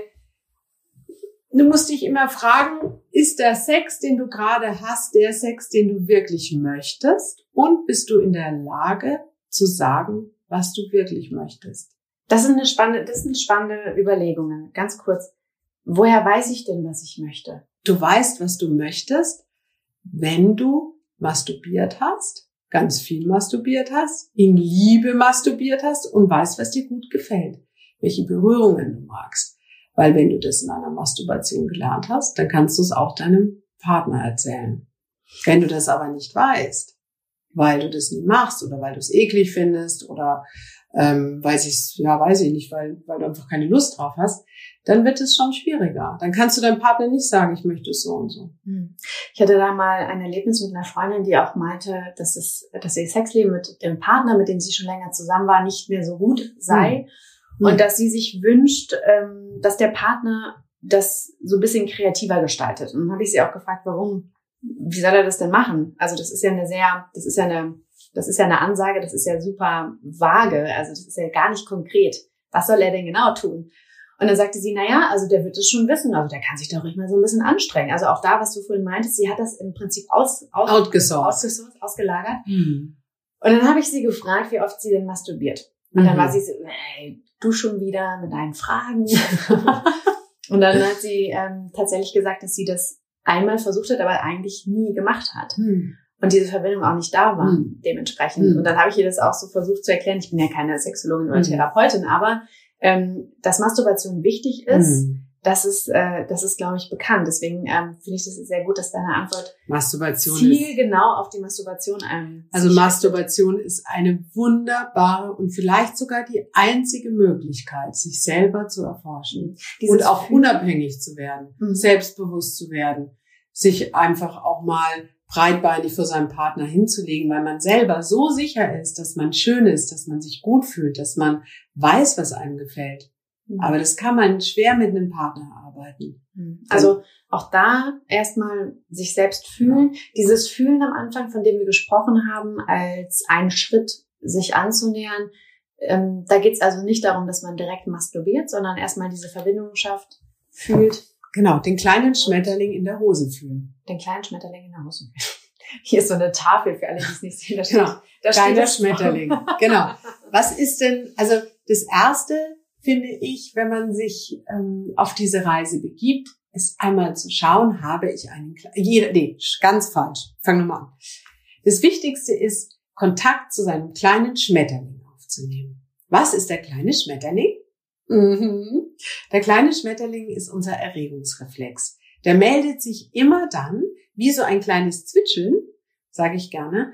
du musst dich immer fragen, ist der Sex, den du gerade hast, der Sex, den du wirklich möchtest? Und bist du in der Lage zu sagen, was du wirklich möchtest?
Das sind spannende Überlegungen. Ganz kurz. Woher weiß ich denn, was ich möchte?
Du weißt, was du möchtest, wenn du masturbiert hast, ganz viel masturbiert hast, in Liebe masturbiert hast und weißt, was dir gut gefällt, welche Berührungen du magst. Weil wenn du das in einer Masturbation gelernt hast, dann kannst du es auch deinem Partner erzählen. Wenn du das aber nicht weißt, weil du das nie machst oder weil du es eklig findest oder weiß ich nicht, weil du einfach keine Lust drauf hast, dann wird es schon schwieriger. Dann kannst du deinem Partner nicht sagen, ich möchte es so und so.
Ich hatte da mal ein Erlebnis mit einer Freundin, die auch meinte, dass ihr Sexleben mit dem Partner, mit dem sie schon länger zusammen war, nicht mehr so gut sei. Und dass sie sich wünscht, dass der Partner das so ein bisschen kreativer gestaltet. Und dann habe ich sie auch gefragt, warum? Wie soll er das denn machen? Also das ist ja eine Ansage, das ist ja super vage, also das ist ja gar nicht konkret. Was soll er denn genau tun? Und dann sagte sie, also der wird es schon wissen, also der kann sich doch ruhig mal so ein bisschen anstrengen. Also auch da, was du vorhin meintest, sie hat das im Prinzip ausgelagert. Und dann habe ich sie gefragt, wie oft sie denn masturbiert. Und dann war sie so, hey, du schon wieder mit deinen Fragen. Und dann hat sie tatsächlich gesagt, dass sie das einmal versucht hat, aber eigentlich nie gemacht hat. Und diese Verbindung auch nicht da war, dementsprechend. Und dann habe ich ihr das auch so versucht zu erklären. Ich bin ja keine Sexologin oder Therapeutin, aber dass Masturbation wichtig ist, das ist, glaube ich, bekannt. Deswegen finde ich das sehr gut, dass deine Antwort genau auf die Masturbation
Also Masturbation ist eine wunderbare und vielleicht sogar die einzige Möglichkeit, sich selber zu erforschen und auch unabhängig zu werden, selbstbewusst zu werden, sich einfach auch mal breitbeinig vor seinem Partner hinzulegen, weil man selber so sicher ist, dass man schön ist, dass man sich gut fühlt, dass man weiß, was einem gefällt. Aber das kann man schwer mit einem Partner arbeiten.
Also auch da erstmal sich selbst fühlen. Dieses Fühlen am Anfang, von dem wir gesprochen haben, als einen Schritt sich anzunähern, da geht es also nicht darum, dass man direkt masturbiert, sondern erstmal diese Verbindung schafft, fühlt.
Genau, den kleinen Schmetterling in der Hose fühlen.
Den kleinen Schmetterling in der Hose. Hier ist so eine Tafel für alle, die es nicht sehen.
Da steht der Schmetterling. Genau. Was ist denn, also das Erste, finde ich, wenn man sich auf diese Reise begibt, ist einmal zu schauen, habe ich einen ganz falsch. Fang nochmal an. Das Wichtigste ist, Kontakt zu seinem kleinen Schmetterling aufzunehmen. Was ist der kleine Schmetterling? Der kleine Schmetterling ist unser Erregungsreflex. Der meldet sich immer dann, wie so ein kleines Zwitscheln, sage ich gerne,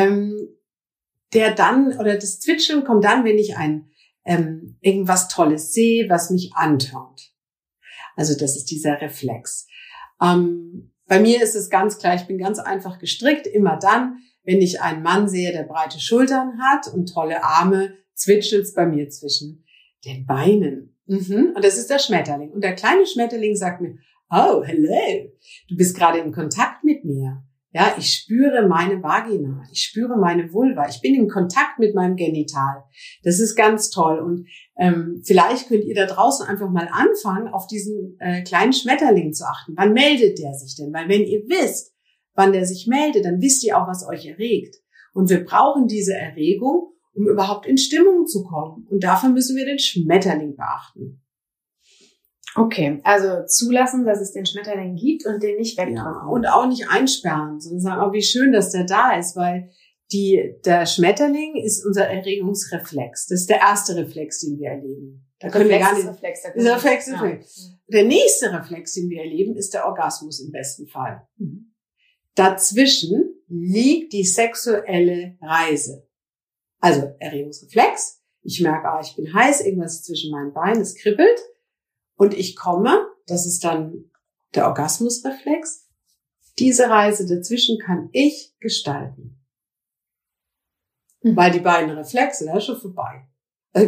das Zwitscheln kommt dann, wenn ich irgendwas Tolles sehe, was mich antörnt. Also das ist dieser Reflex. Bei mir ist es ganz klar, ich bin ganz einfach gestrickt. Immer dann, wenn ich einen Mann sehe, der breite Schultern hat und tolle Arme, zwitschelt's bei mir zwischen den Beinen. Und das ist der Schmetterling. Und der kleine Schmetterling sagt mir, oh, hello, du bist gerade in Kontakt mit mir. Ja, ich spüre meine Vagina, ich spüre meine Vulva, ich bin in Kontakt mit meinem Genital. Das ist ganz toll. Und vielleicht könnt ihr da draußen einfach mal anfangen, auf diesen kleinen Schmetterling zu achten. Wann meldet der sich denn? Weil wenn ihr wisst, wann der sich meldet, dann wisst ihr auch, was euch erregt. Und wir brauchen diese Erregung, um überhaupt in Stimmung zu kommen. Und dafür müssen wir den Schmetterling beachten.
Okay, also zulassen, dass es den Schmetterling gibt und den nicht wegdrücken.
Ja, und auch nicht einsperren, sondern sagen, oh, wie schön, dass der da ist, weil der Schmetterling ist unser Erregungsreflex. Das ist der erste Reflex, den wir erleben. Da können wir gar nicht. Reflex. Der nächste Reflex, den wir erleben, ist der Orgasmus im besten Fall. Dazwischen liegt die sexuelle Reise. Also Erregungsreflex. Ich merke, ich bin heiß, irgendwas ist zwischen meinen Beinen, es kribbelt. Und ich komme, das ist dann der Orgasmusreflex. Diese Reise dazwischen kann ich gestalten. Weil die beiden Reflexe, da ist schon vorbei. Also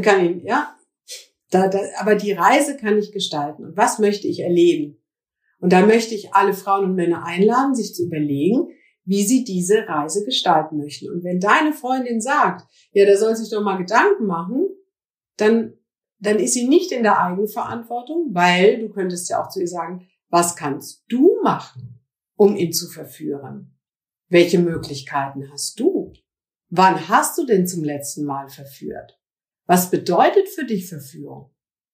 aber die Reise kann ich gestalten. Und was möchte ich erleben? Und da möchte ich alle Frauen und Männer einladen, sich zu überlegen, wie sie diese Reise gestalten möchten. Und wenn deine Freundin sagt, ja, der soll sich doch mal Gedanken machen, dann ist sie nicht in der Eigenverantwortung, weil du könntest ja auch zu ihr sagen, was kannst du machen, um ihn zu verführen? Welche Möglichkeiten hast du? Wann hast du denn zum letzten Mal verführt? Was bedeutet für dich Verführung?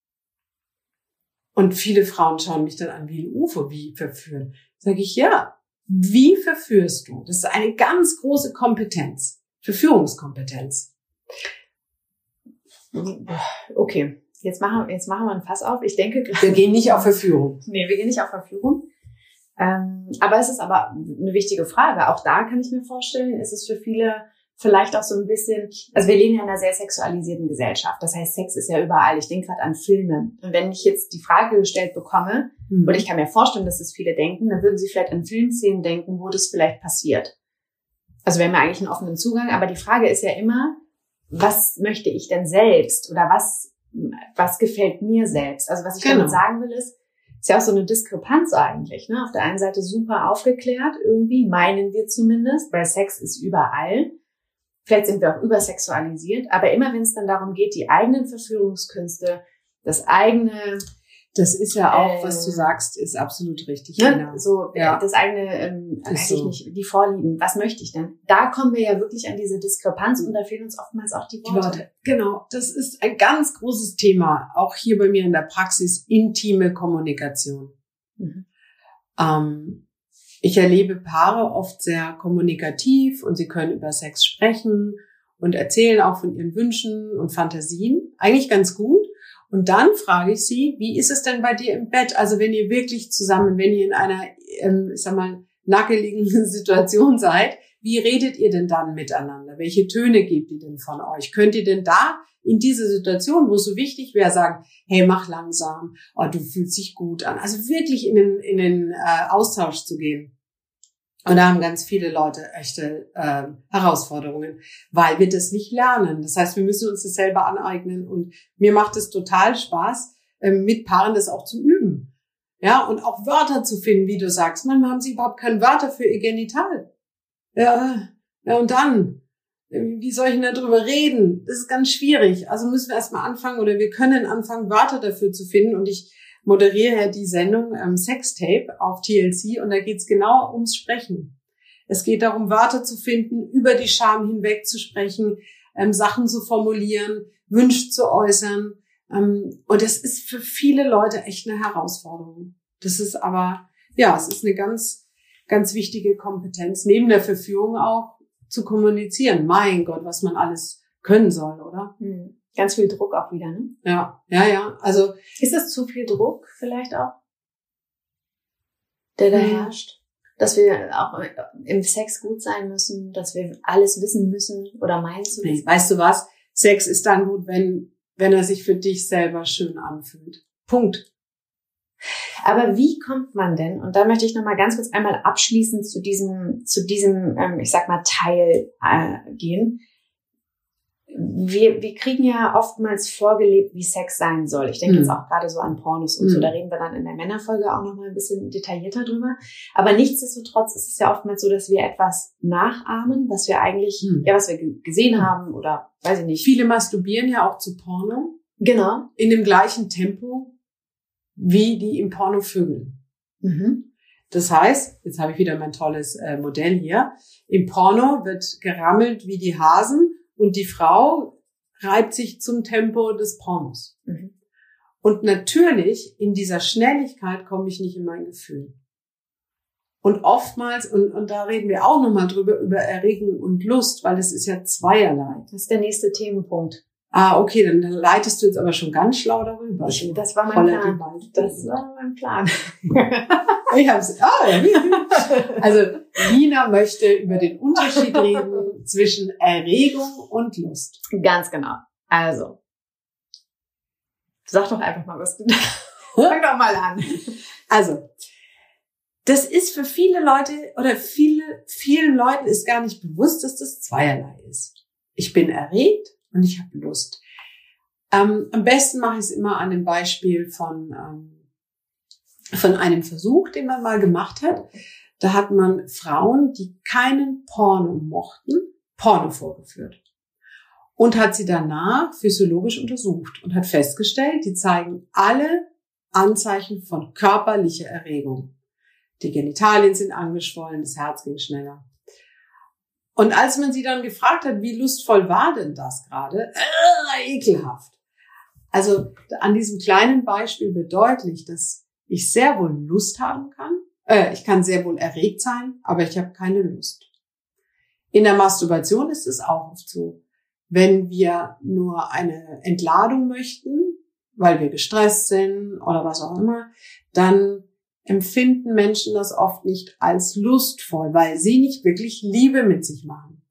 Und viele Frauen schauen mich dann an wie ein UFO, wie verführen. Sage ich, ja, wie verführst du? Das ist eine ganz große Kompetenz, Verführungskompetenz.
Okay, jetzt machen wir ein Fass auf. Ich denke,
wir gehen nicht auf Verführung.
Nee, wir gehen nicht auf Verführung. Aber es ist aber eine wichtige Frage. Auch da kann ich mir vorstellen, ist es für viele vielleicht auch so ein bisschen, also wir leben ja in einer sehr sexualisierten Gesellschaft. Das heißt, Sex ist ja überall. Ich denke gerade an Filme. Und wenn ich jetzt die Frage gestellt bekomme, oder ich kann mir vorstellen, dass das viele denken, dann würden sie vielleicht an Filmszenen denken, wo das vielleicht passiert. Also wir haben ja eigentlich einen offenen Zugang, aber die Frage ist ja immer, was möchte ich denn selbst? Oder was gefällt mir selbst? Also was ich damit sagen will, ist ja auch so eine Diskrepanz eigentlich. Ne? Auf der einen Seite super aufgeklärt, irgendwie meinen wir zumindest, weil Sex ist überall. Vielleicht sind wir auch übersexualisiert, aber immer wenn es dann darum geht, die eigenen Verführungskünste, das eigene...
Das ist ja auch, was du sagst, ist absolut richtig.
Ne?
Genau.
So das eigene, weiß ich nicht, die Vorlieben, was möchte ich denn? Da kommen wir ja wirklich an diese Diskrepanz und da fehlen uns oftmals auch die Worte.
Genau, das ist ein ganz großes Thema, auch hier bei mir in der Praxis, intime Kommunikation. Ich erlebe Paare oft sehr kommunikativ und sie können über Sex sprechen und erzählen auch von ihren Wünschen und Fantasien. Eigentlich ganz gut. Und dann frage ich sie, wie ist es denn bei dir im Bett? Also wenn ihr wirklich zusammen, wenn ihr in einer, nackeligen Situation seid, wie redet ihr denn dann miteinander? Welche Töne gebt ihr denn von euch? Könnt ihr denn da in dieser Situation, wo es so wichtig wäre, sagen, hey, mach langsam, oh, du fühlst dich gut an. Also wirklich in den Austausch zu gehen. Und da haben ganz viele Leute echte Herausforderungen, weil wir das nicht lernen. Das heißt, wir müssen uns das selber aneignen. Und mir macht es total Spaß, mit Paaren das auch zu üben. Ja, und auch Wörter zu finden, wie du sagst. Manchmal haben sie überhaupt keine Wörter für ihr Genital. Ja, und dann, wie soll ich denn darüber reden? Das ist ganz schwierig. Also müssen wir erstmal anfangen oder wir können anfangen, Wörter dafür zu finden. Und ich moderiere ja die Sendung Sextape auf TLC und da geht's genau ums Sprechen. Es geht darum, Wörter zu finden, über die Scham hinweg zu sprechen, Sachen zu formulieren, Wünsche zu äußern. Und das ist für viele Leute echt eine Herausforderung. Das ist aber, ja, es ist eine ganz, ganz wichtige Kompetenz, neben der Verführung auch zu kommunizieren. Mein Gott, was man alles können soll, oder?
Ganz viel Druck auch wieder, ne?
Ja. Also
ist das zu viel Druck vielleicht auch, der da herrscht? Dass wir auch im Sex gut sein müssen, dass wir alles wissen müssen oder meinen zu wissen?
Weißt du was? Sex ist dann gut, wenn er sich für dich selber schön anfühlt. Punkt.
Aber wie kommt man denn, und da möchte ich nochmal ganz kurz einmal abschließend zu diesem ich sag mal, Teil gehen. Wir kriegen ja oftmals vorgelebt, wie Sex sein soll. Ich denke jetzt auch gerade so an Pornos und so. Da reden wir dann in der Männerfolge auch nochmal ein bisschen detaillierter drüber. Aber nichtsdestotrotz ist es ja oftmals so, dass wir etwas nachahmen, was wir eigentlich, was wir gesehen haben oder weiß ich nicht.
Viele masturbieren ja auch zu Porno.
Genau.
In dem gleichen Tempo, wie die im Porno vögeln. Das heißt, jetzt habe ich wieder mein tolles Modell hier. Im Porno wird gerammelt wie die Hasen. Und die Frau reibt sich zum Tempo des Pornos. Und natürlich, in dieser Schnelligkeit komme ich nicht in mein Gefühl. Und oftmals, und da reden wir auch nochmal drüber, über Erregung und Lust, weil es ist ja zweierlei.
Das ist der nächste Themenpunkt.
Okay, dann leitest du jetzt aber schon ganz schlau darüber.
Das war mein Plan. Das war mein Plan.
Ich hab's. Also Nina möchte über den Unterschied reden zwischen Erregung und Lust.
Ganz genau. Also, sag doch einfach mal was. Fang doch mal an.
Also, das ist für viele Leute oder vielen Leuten ist gar nicht bewusst, dass das zweierlei ist. Ich bin erregt und ich habe Lust. Am besten mache ich es immer an dem Beispiel von einem Versuch, den man mal gemacht hat. Da hat man Frauen, die keinen Porno mochten, Porno vorgeführt. Und hat sie danach physiologisch untersucht und hat festgestellt, die zeigen alle Anzeichen von körperlicher Erregung. Die Genitalien sind angeschwollen, das Herz ging schneller. Und als man sie dann gefragt hat, wie lustvoll war denn das gerade? Ekelhaft. Also an diesem kleinen Beispiel wird deutlich, dass ich sehr wohl Lust haben kann. Ich kann sehr wohl erregt sein, aber ich habe keine Lust. In der Masturbation ist es auch oft so. Wenn wir nur eine Entladung möchten, weil wir gestresst sind oder was auch immer, dann empfinden Menschen das oft nicht als lustvoll, weil sie nicht wirklich Liebe mit sich machen.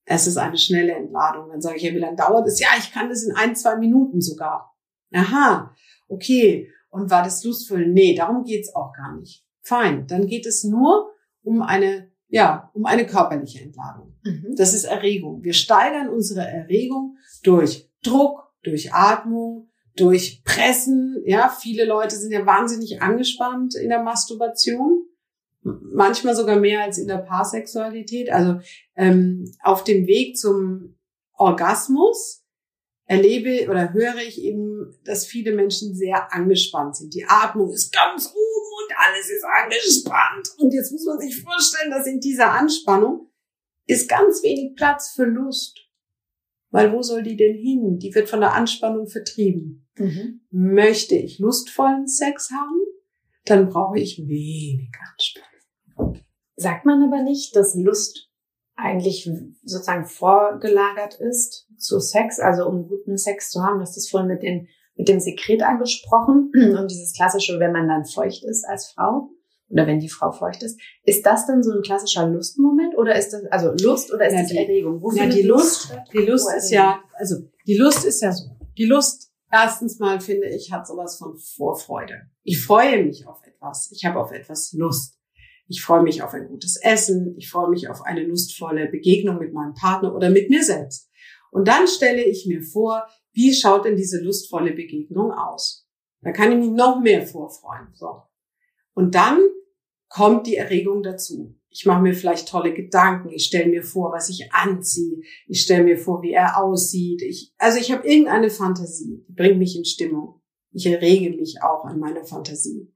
Es ist eine schnelle Entladung. Dann sage ich, ja, wie lange dauert es? Ja, ich kann das in 1-2 Minuten sogar. Aha, okay. Und war das lustvoll? Nee, darum geht's auch gar nicht. Fein. Dann geht es nur um eine körperliche Entladung. Das ist Erregung. Wir steigern unsere Erregung durch Druck, durch Atmung, durch Pressen. Ja, viele Leute sind ja wahnsinnig angespannt in der Masturbation. Manchmal sogar mehr als in der Paarsexualität. Also auf dem Weg zum Orgasmus erlebe oder höre ich eben, dass viele Menschen sehr angespannt sind. Die Atmung ist ganz oben und alles ist angespannt. Und jetzt muss man sich vorstellen, dass in dieser Anspannung ist ganz wenig Platz für Lust. Weil wo soll die denn hin? Die wird von der Anspannung vertrieben. Möchte ich lustvollen Sex haben, dann brauche ich wenig Anspannung.
Sagt man aber nicht, dass Lust eigentlich sozusagen vorgelagert ist zu Sex, also um guten Sex zu haben? Du hast das vorhin mit dem Sekret angesprochen und dieses klassische, wenn man dann feucht ist als Frau oder wenn die Frau feucht ist das dann so ein klassischer Lustmoment oder ist das, also Lust oder ist das Erregung?
Die Lust ist ja so. Die Lust, erstens mal finde ich, hat sowas von Vorfreude. Ich freue mich auf etwas. Ich habe auf etwas Lust. Ich freue mich auf ein gutes Essen. Ich freue mich auf eine lustvolle Begegnung mit meinem Partner oder mit mir selbst. Und dann stelle ich mir vor, wie schaut denn diese lustvolle Begegnung aus? Da kann ich mich noch mehr vorfreuen. So. Und dann kommt die Erregung dazu. Ich mache mir vielleicht tolle Gedanken. Ich stelle mir vor, was ich anziehe. Ich stelle mir vor, wie er aussieht. Ich habe irgendeine Fantasie, die bringt mich in Stimmung. Ich errege mich auch an meiner Fantasie.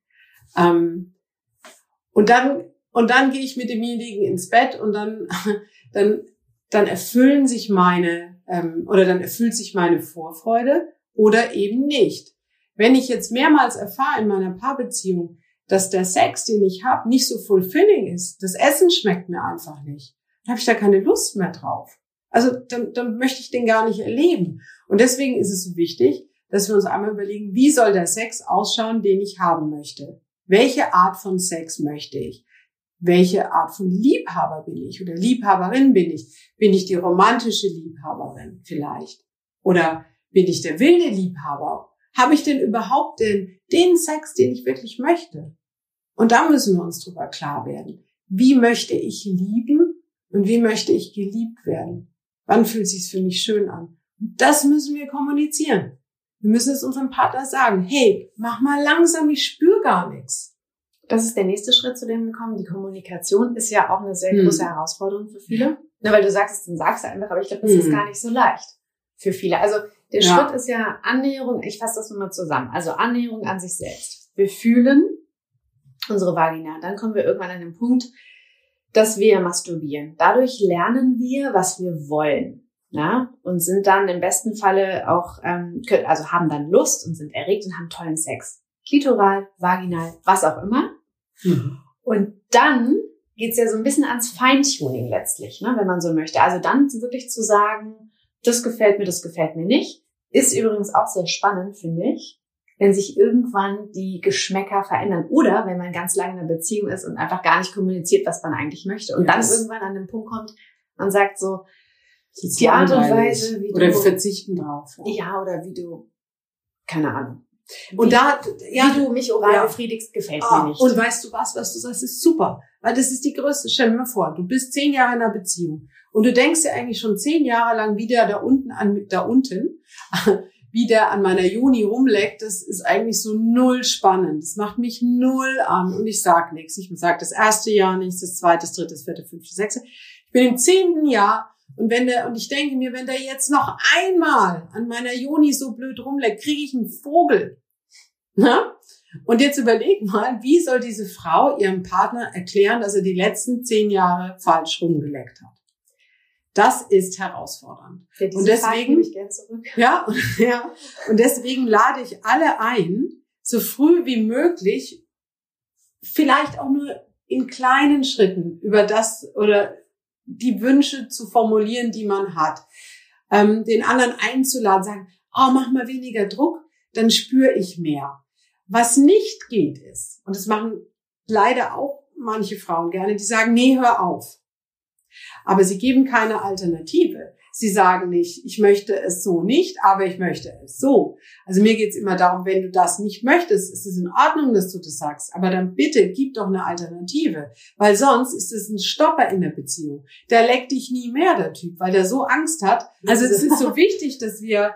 Und dann gehe ich mit demjenigen ins Bett und dann erfüllt sich meine Vorfreude oder eben nicht. Wenn ich jetzt mehrmals erfahre in meiner Paarbeziehung, dass der Sex, den ich habe, nicht so fulfilling ist, das Essen schmeckt mir einfach nicht, dann habe ich da keine Lust mehr drauf. Also dann möchte ich den gar nicht erleben. Und deswegen ist es so wichtig, dass wir uns einmal überlegen, wie soll der Sex ausschauen, den ich haben möchte? Welche Art von Sex möchte ich? Welche Art von Liebhaber bin ich oder Liebhaberin bin ich? Bin ich die romantische Liebhaberin vielleicht? Oder bin ich der wilde Liebhaber? Habe ich denn überhaupt den Sex, den ich wirklich möchte? Und da müssen wir uns drüber klar werden. Wie möchte ich lieben und wie möchte ich geliebt werden? Wann fühlt es sich für mich schön an? Und das müssen wir kommunizieren. Wir müssen es unserem Partner sagen. Hey, mach mal langsam, ich spüre gar nichts.
Das ist der nächste Schritt, zu dem wir kommen. Die Kommunikation ist ja auch eine sehr große Herausforderung für viele. Na, weil du sagst es, dann sagst du einfach, aber ich glaube, das ist gar nicht so leicht für viele. Also der Schritt ist ja Annäherung, ich fasse das nochmal zusammen, also Annäherung an sich selbst. Wir fühlen unsere Vagina. Dann kommen wir irgendwann an den Punkt, dass wir masturbieren. Dadurch lernen wir, was wir wollen. Ja, und sind dann im besten Falle auch, also haben dann Lust und sind erregt und haben tollen Sex. Klitoral, vaginal, was auch immer. Und dann geht's ja so ein bisschen ans Feintuning letztlich, ne, wenn man so möchte. Also dann wirklich zu sagen, das gefällt mir nicht. Ist übrigens auch sehr spannend, finde ich, wenn sich irgendwann die Geschmäcker verändern. Oder wenn man ganz lange in einer Beziehung ist und einfach gar nicht kommuniziert, was man eigentlich möchte. Und dann irgendwann an den Punkt kommt, man sagt so, die Art und Weise, wie du...
Oder verzichten drauf.
Ja, oder wie du... Keine Ahnung.
Und
wie du mich oral befriedigst, gefällt mir nicht.
Und weißt du was du sagst, ist super. Weil das ist die größte. Stell dir mal vor, du bist 10 Jahre in einer Beziehung. Und du denkst dir eigentlich schon 10 Jahre lang, wie der wie der an meiner Juni rumleckt, das ist eigentlich so null spannend. Das macht mich null an und ich sag nichts. Ich sag das erste Jahr nichts, das zweite, das dritte, das vierte, fünfte, sechste. Ich bin im 10. Jahr und ich denke mir, wenn der jetzt noch einmal an meiner Juni so blöd rumleckt, kriege ich einen Vogel. Na? Und jetzt überleg mal, wie soll diese Frau ihrem Partner erklären, dass er die letzten 10 Jahre falsch rumgeleckt hat? Das ist herausfordernd.
Und deswegen nehme ich gern zurück.
Und deswegen lade ich alle ein, so früh wie möglich, vielleicht auch nur in kleinen Schritten über das oder die Wünsche zu formulieren, die man hat, den anderen einzuladen, sagen, mach mal weniger Druck, dann spüre ich mehr. Was nicht geht ist, und das machen leider auch manche Frauen gerne, die sagen, nee, hör auf. aber sie geben keine Alternative. Sie sagen nicht, ich möchte es so nicht, aber ich möchte es so. Also mir geht's immer darum, wenn du das nicht möchtest, ist es in Ordnung, dass du das sagst. Aber dann bitte gib doch eine Alternative. Weil sonst ist es ein Stopper in der Beziehung. Der leckt dich nie mehr, der Typ, weil der so Angst hat. Also es ist so wichtig, dass wir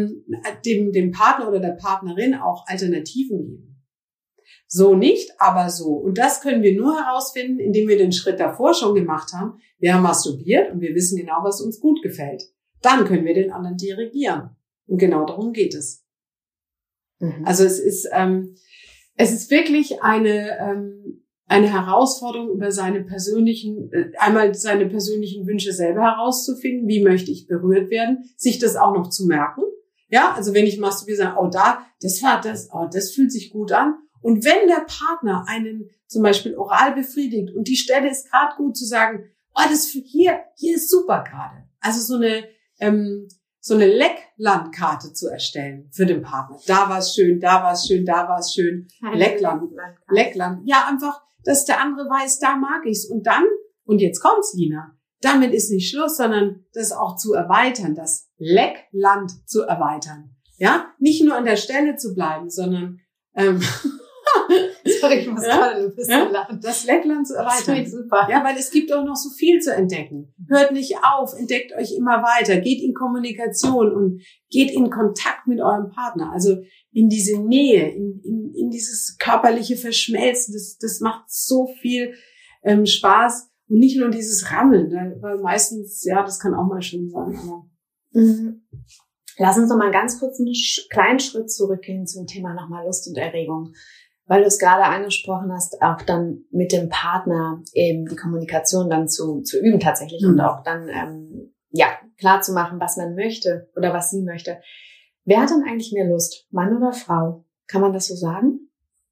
dem Partner oder der Partnerin auch Alternativen geben. So nicht, aber so. Und das können wir nur herausfinden, indem wir den Schritt davor schon gemacht haben. Wir haben masturbiert und wir wissen genau, was uns gut gefällt. Dann können wir den anderen dirigieren. Und genau darum geht es. Also es ist wirklich eine Herausforderung, über einmal seine persönlichen Wünsche selber herauszufinden. Wie möchte ich berührt werden? Sich das auch noch zu merken. Ja, also wenn ich masturbiere, sage, das fühlt sich gut an. Und wenn der Partner einen zum Beispiel oral befriedigt und die Stelle ist gerade gut, zu sagen, hier ist super gerade. Also so eine Lecklandkarte zu erstellen für den Partner. Da war es schön, da war es schön, da war es schön. Leckland. Ja, einfach, dass der andere weiß, da mag ich's. Und jetzt kommt's, Lina. Damit ist nicht Schluss, sondern das auch zu erweitern, das Leckland zu erweitern. Ja, nicht nur an der Stelle zu bleiben, sondern
sorry, ich muss gerade ein bisschen lachen.
Das Leckland zu erweitern. Das
finde ich super.
Ja, weil es gibt auch noch so viel zu entdecken. Hört nicht auf, entdeckt euch immer weiter, geht in Kommunikation und geht in Kontakt mit eurem Partner. Also in diese Nähe, in dieses körperliche Verschmelzen. Das macht so viel Spaß und nicht nur dieses Rammeln, weil meistens, ja, das kann auch mal schön sein. Aber
lass uns noch mal ganz kurz einen kleinen Schritt zurückgehen zum Thema nochmal Lust und Erregung. Weil du es gerade angesprochen hast, auch dann mit dem Partner eben die Kommunikation dann zu üben tatsächlich und auch dann klar zu machen, was man möchte oder was sie möchte. Wer hat denn eigentlich mehr Lust, Mann oder Frau? Kann man das so sagen?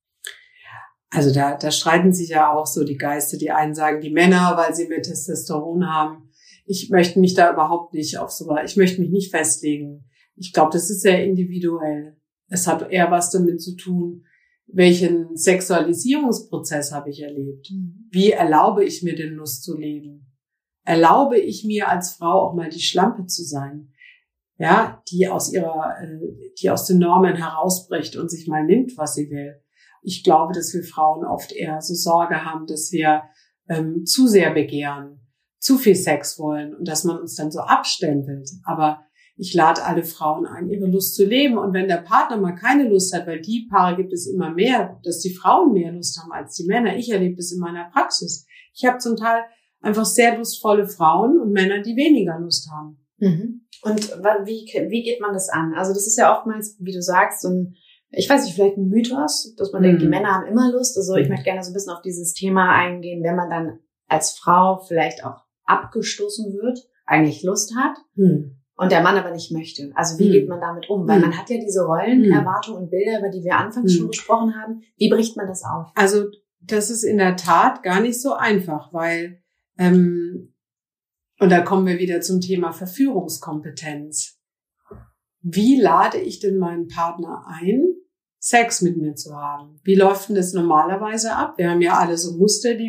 Also da streiten sich ja auch so die Geister. Die einen sagen die Männer, weil sie mehr Testosteron haben. Ich möchte mich da überhaupt nicht ich möchte mich nicht festlegen. Ich glaube, das ist sehr individuell. Es hat eher was damit zu tun, welchen Sexualisierungsprozess habe ich erlebt? Wie erlaube ich mir denn Lust zu leben? Erlaube ich mir als Frau auch mal die Schlampe zu sein? Ja, die aus den Normen herausbricht und sich mal nimmt, was sie will. Ich glaube, dass wir Frauen oft eher so Sorge haben, dass wir zu sehr begehren, zu viel Sex wollen und dass man uns dann so abstempelt. Aber ich lade alle Frauen ein, ihre Lust zu leben. Und wenn der Partner mal keine Lust hat, weil die Paare gibt es immer mehr, dass die Frauen mehr Lust haben als die Männer. Ich erlebe das in meiner Praxis. Ich habe zum Teil einfach sehr lustvolle Frauen und Männer, die weniger Lust haben.
Und wie geht man das an? Also das ist ja oftmals, wie du sagst, ich weiß nicht, vielleicht ein Mythos, dass man denkt, die Männer haben immer Lust. Also ich möchte gerne so ein bisschen auf dieses Thema eingehen, wenn man dann als Frau vielleicht auch abgestoßen wird, eigentlich Lust hat. Und der Mann aber nicht möchte. Also wie geht man damit um? Weil man hat ja diese Rollenerwartungen und Bilder, über die wir anfangs schon gesprochen haben. Wie bricht man das auf?
Also das ist in der Tat gar nicht so einfach, weil, und da kommen wir wieder zum Thema Verführungskompetenz. Wie lade ich denn meinen Partner ein, Sex mit mir zu haben? Wie läuft denn das normalerweise ab? Wir haben ja alle so Muster, die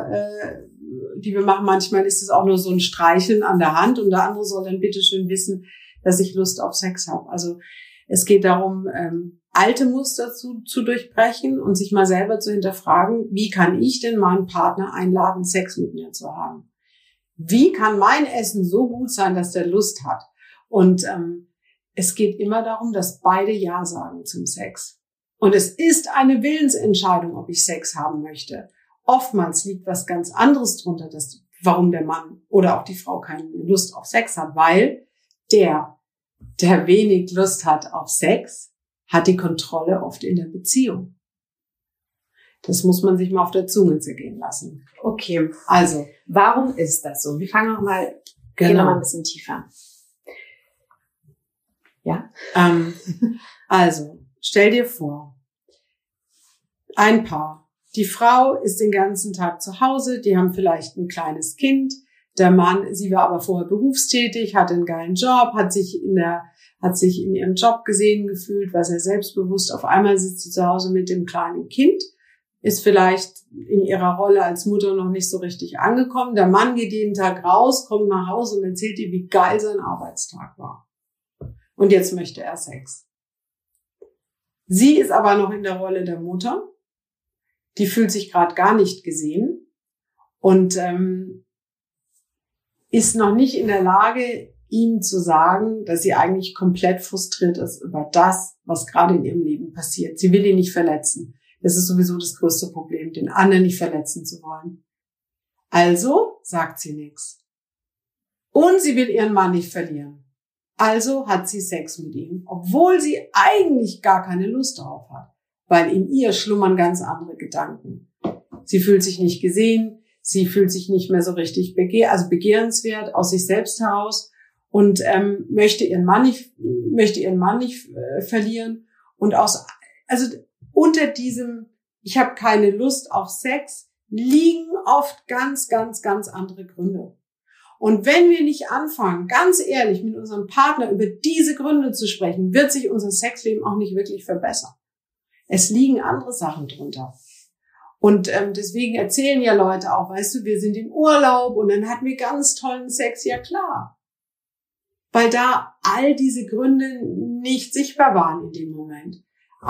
wir machen. Manchmal ist es auch nur so ein Streicheln an der Hand und der andere soll dann bitteschön wissen, dass ich Lust auf Sex habe. Also es geht darum, alte Muster zu durchbrechen und sich mal selber zu hinterfragen, wie kann ich denn meinen Partner einladen, Sex mit mir zu haben? Wie kann mein Essen so gut sein, dass der Lust hat? Und es geht immer darum, dass beide Ja sagen zum Sex. Und es ist eine Willensentscheidung, ob ich Sex haben möchte. Oftmals liegt was ganz anderes drunter, warum der Mann oder auch die Frau keine Lust auf Sex hat, weil der wenig Lust hat auf Sex, hat die Kontrolle oft in der Beziehung. Das muss man sich mal auf der Zunge zergehen lassen.
Okay, also warum ist das so? Wir fangen gehen noch mal ein bisschen tiefer. Ja?
Also, stell dir vor, ein Paar. Die Frau ist den ganzen Tag zu Hause, die haben vielleicht ein kleines Kind. Der Mann, sie war aber vorher berufstätig, hatte einen geilen Job, hat sich in ihrem Job gesehen gefühlt, war sehr selbstbewusst. Auf einmal sitzt sie zu Hause mit dem kleinen Kind ist vielleicht in ihrer Rolle als Mutter noch nicht so richtig angekommen. Der Mann geht jeden Tag raus, kommt nach Hause und erzählt ihr, wie geil sein Arbeitstag war. Und jetzt möchte er Sex. Sie ist aber noch in der Rolle der Mutter. Die fühlt sich gerade gar nicht gesehen und ist noch nicht in der Lage, ihm zu sagen, dass sie eigentlich komplett frustriert ist über das, was gerade in ihrem Leben passiert. Sie will ihn nicht verletzen. Das ist sowieso das größte Problem, den anderen nicht verletzen zu wollen. Also sagt sie nichts. Und sie will ihren Mann nicht verlieren. Also hat sie Sex mit ihm, obwohl sie eigentlich gar keine Lust darauf hat, weil in ihr schlummern ganz andere Gedanken. Sie fühlt sich nicht gesehen, sie fühlt sich nicht mehr so richtig begehrenswert aus sich selbst heraus und möchte ihren Mann nicht verlieren. Und unter diesem ich habe keine Lust auf Sex liegen oft ganz, ganz, ganz andere Gründe. Und wenn wir nicht anfangen, ganz ehrlich mit unserem Partner über diese Gründe zu sprechen, wird sich unser Sexleben auch nicht wirklich verbessern. Es liegen andere Sachen drunter. Und deswegen erzählen ja Leute auch, weißt du, wir sind im Urlaub und dann hatten wir ganz tollen Sex. Ja klar, weil da all diese Gründe nicht sichtbar waren in dem Moment.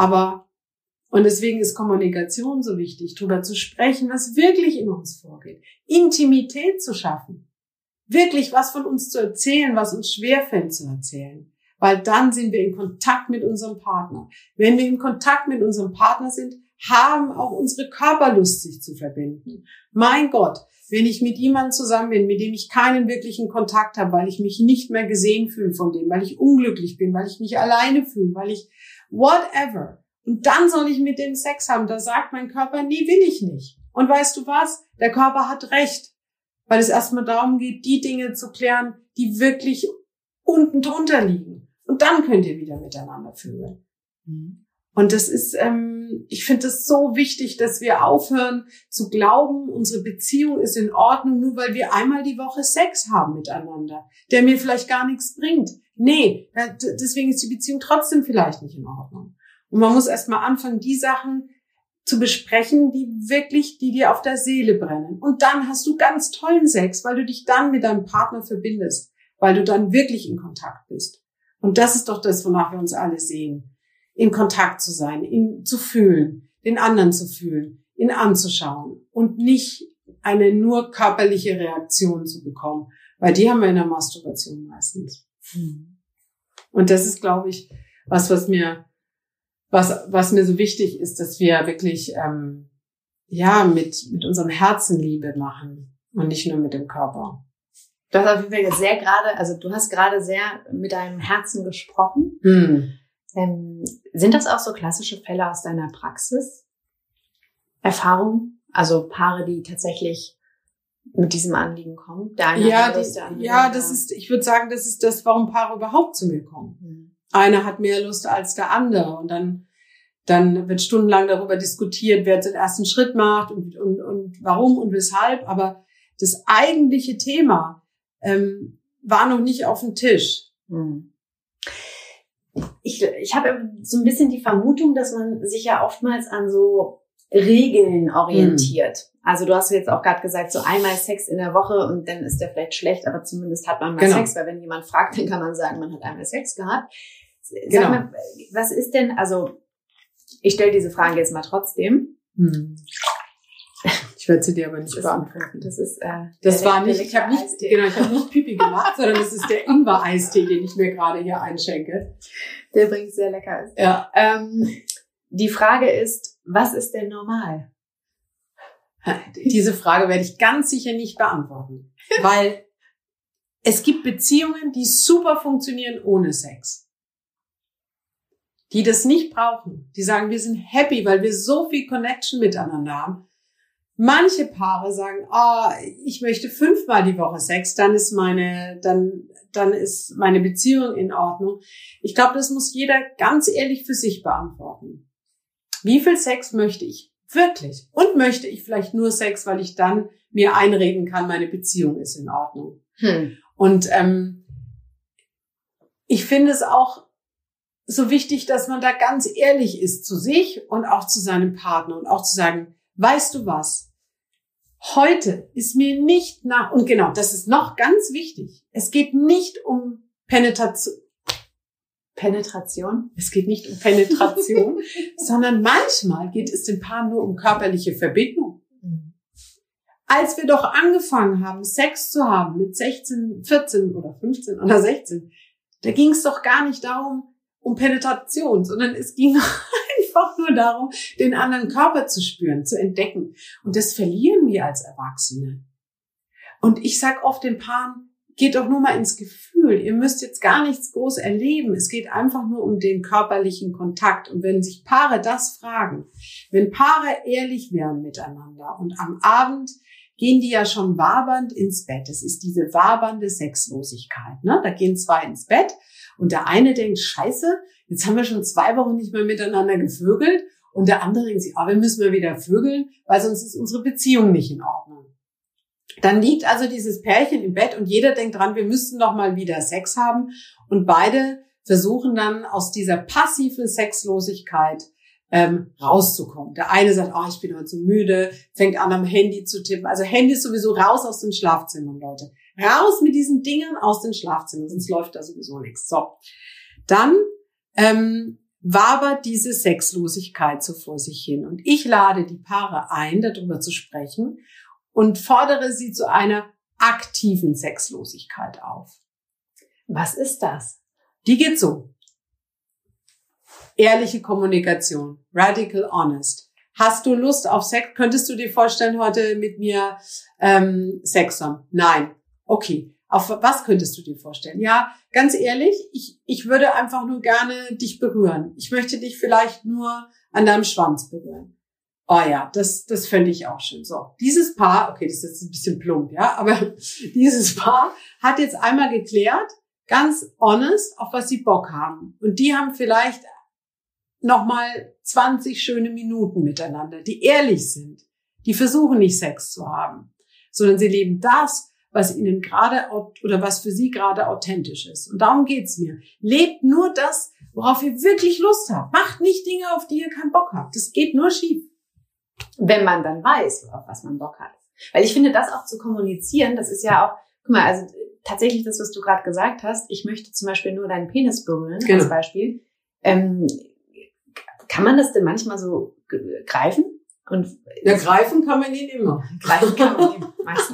Und deswegen ist Kommunikation so wichtig, darüber zu sprechen, was wirklich in uns vorgeht. Intimität zu schaffen. Wirklich was von uns zu erzählen, was uns schwerfällt zu erzählen. Weil dann sind wir in Kontakt mit unserem Partner. Wenn wir in Kontakt mit unserem Partner sind, haben auch unsere Körperlust, sich zu verbinden. Mein Gott, wenn ich mit jemandem zusammen bin, mit dem ich keinen wirklichen Kontakt habe, weil ich mich nicht mehr gesehen fühle von dem, weil ich unglücklich bin, weil ich mich alleine fühle, weil ich whatever. Und dann soll ich mit dem Sex haben. Da sagt mein Körper, nee, will ich nicht. Und weißt du was? Der Körper hat recht. Weil es erstmal darum geht, die Dinge zu klären, die wirklich unten drunter liegen. Und dann könnt ihr wieder miteinander fühlen. Und das ist, ich finde es so wichtig, dass wir aufhören zu glauben, unsere Beziehung ist in Ordnung, nur weil wir einmal die Woche Sex haben miteinander, der mir vielleicht gar nichts bringt. Nee, deswegen ist die Beziehung trotzdem vielleicht nicht in Ordnung. Und man muss erstmal anfangen, die Sachen zu besprechen, die dir auf der Seele brennen. Und dann hast du ganz tollen Sex, weil du dich dann mit deinem Partner verbindest, weil du dann wirklich in Kontakt bist. Und das ist doch das, wonach wir uns alle sehen. In Kontakt zu sein, ihn zu fühlen, den anderen zu fühlen, ihn anzuschauen und nicht eine nur körperliche Reaktion zu bekommen, weil die haben wir in der Masturbation meistens. Und das ist, glaube ich, was mir so wichtig ist, dass wir wirklich mit unserem Herzen Liebe machen und nicht nur mit dem Körper.
Du hast auf jeden Fall du hast gerade sehr mit deinem Herzen gesprochen. Sind das auch so klassische Fälle aus deiner Praxis? Erfahrungen? Also Paare, die tatsächlich mit diesem Anliegen kommen?
Ich würde sagen, das ist das, warum Paare überhaupt zu mir kommen. Einer hat mehr Lust als der andere und dann wird stundenlang darüber diskutiert, wer den ersten Schritt macht und warum und weshalb. Aber das eigentliche Thema war noch nicht auf dem Tisch.
Ich habe so ein bisschen die Vermutung, dass man sich ja oftmals an so Regeln orientiert. Also du hast jetzt auch gerade gesagt, so einmal Sex in der Woche und dann ist der vielleicht schlecht, aber zumindest hat man mal Sex, weil wenn jemand fragt, dann kann man sagen, man hat einmal Sex gehabt. Sag mal, was ist denn, also ich stelle diese Frage jetzt mal trotzdem.
Ich werde sie dir aber nicht beantworten. Ich habe nicht Pipi gemacht, sondern das ist der Ingwer-Eistee, den ich mir gerade hier einschenke.
Der übrigens sehr lecker ist.
Ja.
Die Frage ist, was ist denn normal?
Diese Frage werde ich ganz sicher nicht beantworten, weil es gibt Beziehungen, die super funktionieren ohne Sex. Die das nicht brauchen. Die sagen, wir sind happy, weil wir so viel Connection miteinander haben. Manche Paare sagen, ich möchte 5-mal die Woche Sex, dann ist meine Beziehung in Ordnung. Ich glaube, das muss jeder ganz ehrlich für sich beantworten. Wie viel Sex möchte ich wirklich? Und möchte ich vielleicht nur Sex, weil ich dann mir einreden kann, meine Beziehung ist in Ordnung? Und ich finde es auch so wichtig, dass man da ganz ehrlich ist zu sich und auch zu seinem Partner und auch zu sagen, weißt du was? Heute ist mir nicht und genau, das ist noch ganz wichtig. Es geht nicht um Penetration. Es geht nicht um Penetration, sondern manchmal geht es den Paaren nur um körperliche Verbindung. Als wir doch angefangen haben, Sex zu haben mit 16, 14 oder 15 oder 16, da ging es doch gar nicht um Penetration, sondern es ging einfach nur darum, den anderen Körper zu spüren, zu entdecken. Und das verlieren wir als Erwachsene. Und ich sag oft den Paaren, geht doch nur mal ins Gefühl. Ihr müsst jetzt gar nichts groß erleben. Es geht einfach nur um den körperlichen Kontakt. Und wenn sich Paare das fragen, wenn Paare ehrlich wären miteinander und am Abend gehen die ja schon wabernd ins Bett. Es ist diese wabernde Sexlosigkeit, ne? Da gehen zwei ins Bett und der eine denkt, Scheiße, jetzt haben wir schon 2 Wochen nicht mehr miteinander gevögelt. Und der andere denkt sich, wir müssen mal wieder vögeln, weil sonst ist unsere Beziehung nicht in Ordnung. Dann liegt also dieses Pärchen im Bett und jeder denkt dran, wir müssten noch mal wieder Sex haben. Und beide versuchen dann aus dieser passiven Sexlosigkeit rauszukommen. Der eine sagt, ich bin heute so müde, fängt an am Handy zu tippen. Also Handy ist sowieso raus aus den Schlafzimmern, Leute. Raus mit diesen Dingen aus den Schlafzimmern, sonst läuft da sowieso nichts. So, dann wabert diese Sexlosigkeit so vor sich hin. Und ich lade die Paare ein, darüber zu sprechen und fordere sie zu einer aktiven Sexlosigkeit auf.
Was ist das?
Die geht so. Ehrliche Kommunikation. Radical honest. Hast du Lust auf Sex? Könntest du dir vorstellen, heute mit mir Sex haben? Nein. Okay. Auf was könntest du dir vorstellen? Ja, ganz ehrlich, ich würde einfach nur gerne dich berühren. Ich möchte dich vielleicht nur an deinem Schwanz berühren. Oh ja, das fände ich auch schön. So, dieses Paar, okay, das ist jetzt ein bisschen plump, ja, aber dieses Paar hat jetzt einmal geklärt, ganz honest, auf was sie Bock haben. Und die haben vielleicht nochmal 20 schöne Minuten miteinander, die ehrlich sind. Die versuchen nicht Sex zu haben, sondern sie leben das, was ihnen gerade oder was für sie gerade authentisch ist. Und darum geht's mir. Lebt nur das, worauf ihr wirklich Lust habt. Macht nicht Dinge, auf die ihr keinen Bock habt. Das geht nur schief.
Wenn man dann weiß, auf was man Bock hat. Weil ich finde, das auch zu kommunizieren, das ist ja auch, guck mal, also tatsächlich das, was du gerade gesagt hast, ich möchte zum Beispiel nur deinen Penis berühren, als Beispiel. Kann man das denn manchmal so greifen? Und
ja, greifen kann man ihn immer.
Greifen kann man ihn meistens.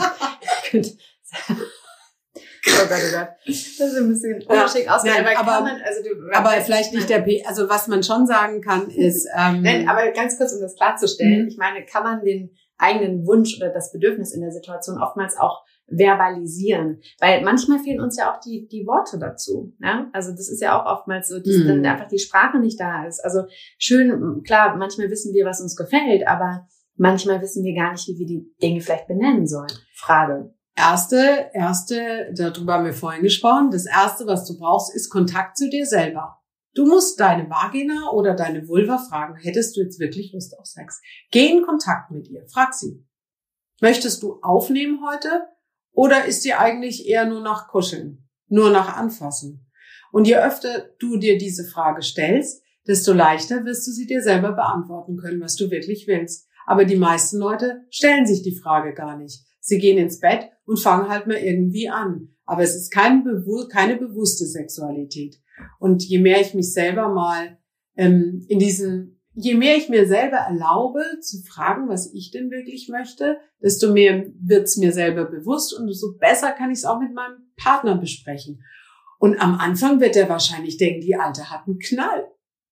Oh Gott. Das ist ein bisschen ungeschickt ausgedrückt.
Aber vielleicht nicht also was man schon sagen kann, ist...
Nein, aber ganz kurz, um das klarzustellen. Ich meine, kann man den eigenen Wunsch oder das Bedürfnis in der Situation oftmals auch verbalisieren? Weil manchmal fehlen uns ja auch die Worte dazu. Ne? Also das ist ja auch oftmals so, dass dann einfach die Sprache nicht da ist. Also schön, klar, manchmal wissen wir, was uns gefällt, aber manchmal wissen wir gar nicht, wie wir die Dinge vielleicht benennen sollen. Frage.
Erste, darüber haben wir vorhin gesprochen. Das Erste, was du brauchst, ist Kontakt zu dir selber. Du musst deine Vagina oder deine Vulva fragen, hättest du jetzt wirklich Lust auf Sex? Geh in Kontakt mit ihr, frag sie. Möchtest du aufnehmen heute oder ist dir eigentlich eher nur nach Kuscheln, nur nach Anfassen? Und je öfter du dir diese Frage stellst, desto leichter wirst du sie dir selber beantworten können, was du wirklich willst. Aber die meisten Leute stellen sich die Frage gar nicht. Sie gehen ins Bett und fangen halt mal irgendwie an. Aber es ist keine bewusste Sexualität. Und je mehr ich mich selber mal je mehr ich mir selber erlaube zu fragen, was ich denn wirklich möchte, desto mehr wird's mir selber bewusst und desto besser kann ich es auch mit meinem Partner besprechen. Und am Anfang wird er wahrscheinlich denken, die Alte hat einen Knall,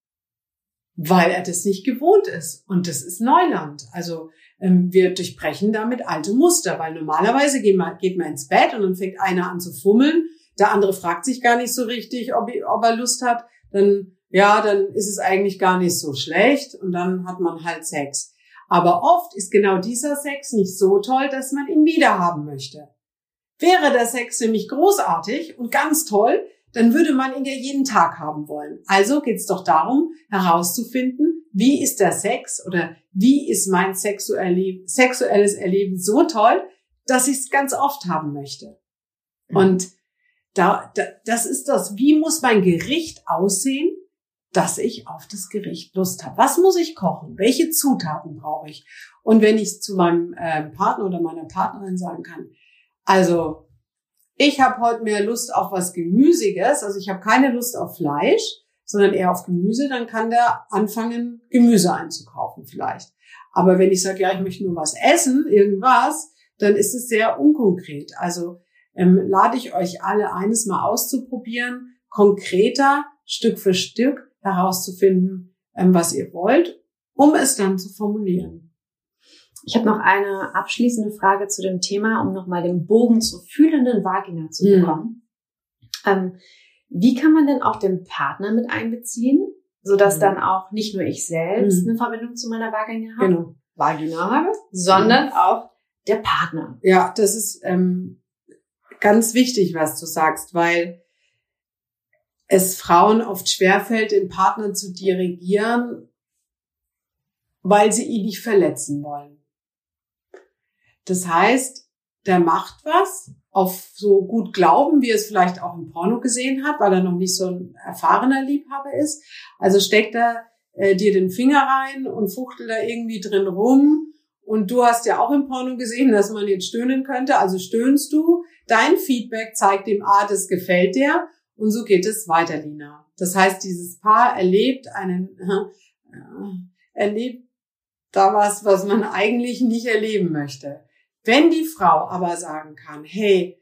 weil er das nicht gewohnt ist. Und das ist Neuland. Also wir durchbrechen damit alte Muster, weil normalerweise geht man ins Bett und dann fängt einer an zu fummeln, der andere fragt sich gar nicht so richtig, ob er Lust hat, dann ist es eigentlich gar nicht so schlecht und dann hat man halt Sex. Aber oft ist genau dieser Sex nicht so toll, dass man ihn wieder haben möchte. Wäre der Sex nämlich großartig und ganz toll, dann würde man ihn ja jeden Tag haben wollen. Also geht's doch darum, herauszufinden, wie ist der Sex oder wie ist mein sexuelles Erleben so toll, dass ich es ganz oft haben möchte. Und das ist das, wie muss mein Gericht aussehen, dass ich auf das Gericht Lust habe. Was muss ich kochen? Welche Zutaten brauche ich? Und wenn ich zu meinem Partner oder meiner Partnerin sagen kann, also ich habe heute mehr Lust auf was Gemüsiges, also ich habe keine Lust auf Fleisch, sondern eher auf Gemüse, dann kann der anfangen, Gemüse einzukaufen vielleicht. Aber wenn ich sage, ja, ich möchte nur was essen, irgendwas, dann ist es sehr unkonkret. Also lade ich euch alle ein, es mal auszuprobieren, konkreter, Stück für Stück herauszufinden, was ihr wollt, um es dann zu formulieren.
Ich habe noch eine abschließende Frage zu dem Thema, um nochmal den Bogen zur fühlenden Vagina zu bekommen. Wie kann man denn auch den Partner mit einbeziehen, sodass dann auch nicht nur ich selbst eine Verbindung zu meiner Vagina habe, sondern auch der Partner?
Ja, das ist ganz wichtig, was du sagst, weil es Frauen oft schwerfällt, den Partner zu dirigieren, weil sie ihn nicht verletzen wollen. Das heißt, der macht was auf so gut Glauben, wie er es vielleicht auch im Porno gesehen hat, weil er noch nicht so ein erfahrener Liebhaber ist. Also steckt er dir den Finger rein und fuchtelt da irgendwie drin rum. Und du hast ja auch im Porno gesehen, dass man jetzt stöhnen könnte. Also stöhnst du. Dein Feedback zeigt ihm, das gefällt dir. Und so geht es weiter, Lina. Das heißt, dieses Paar erlebt da was man eigentlich nicht erleben möchte. Wenn die Frau aber sagen kann, hey,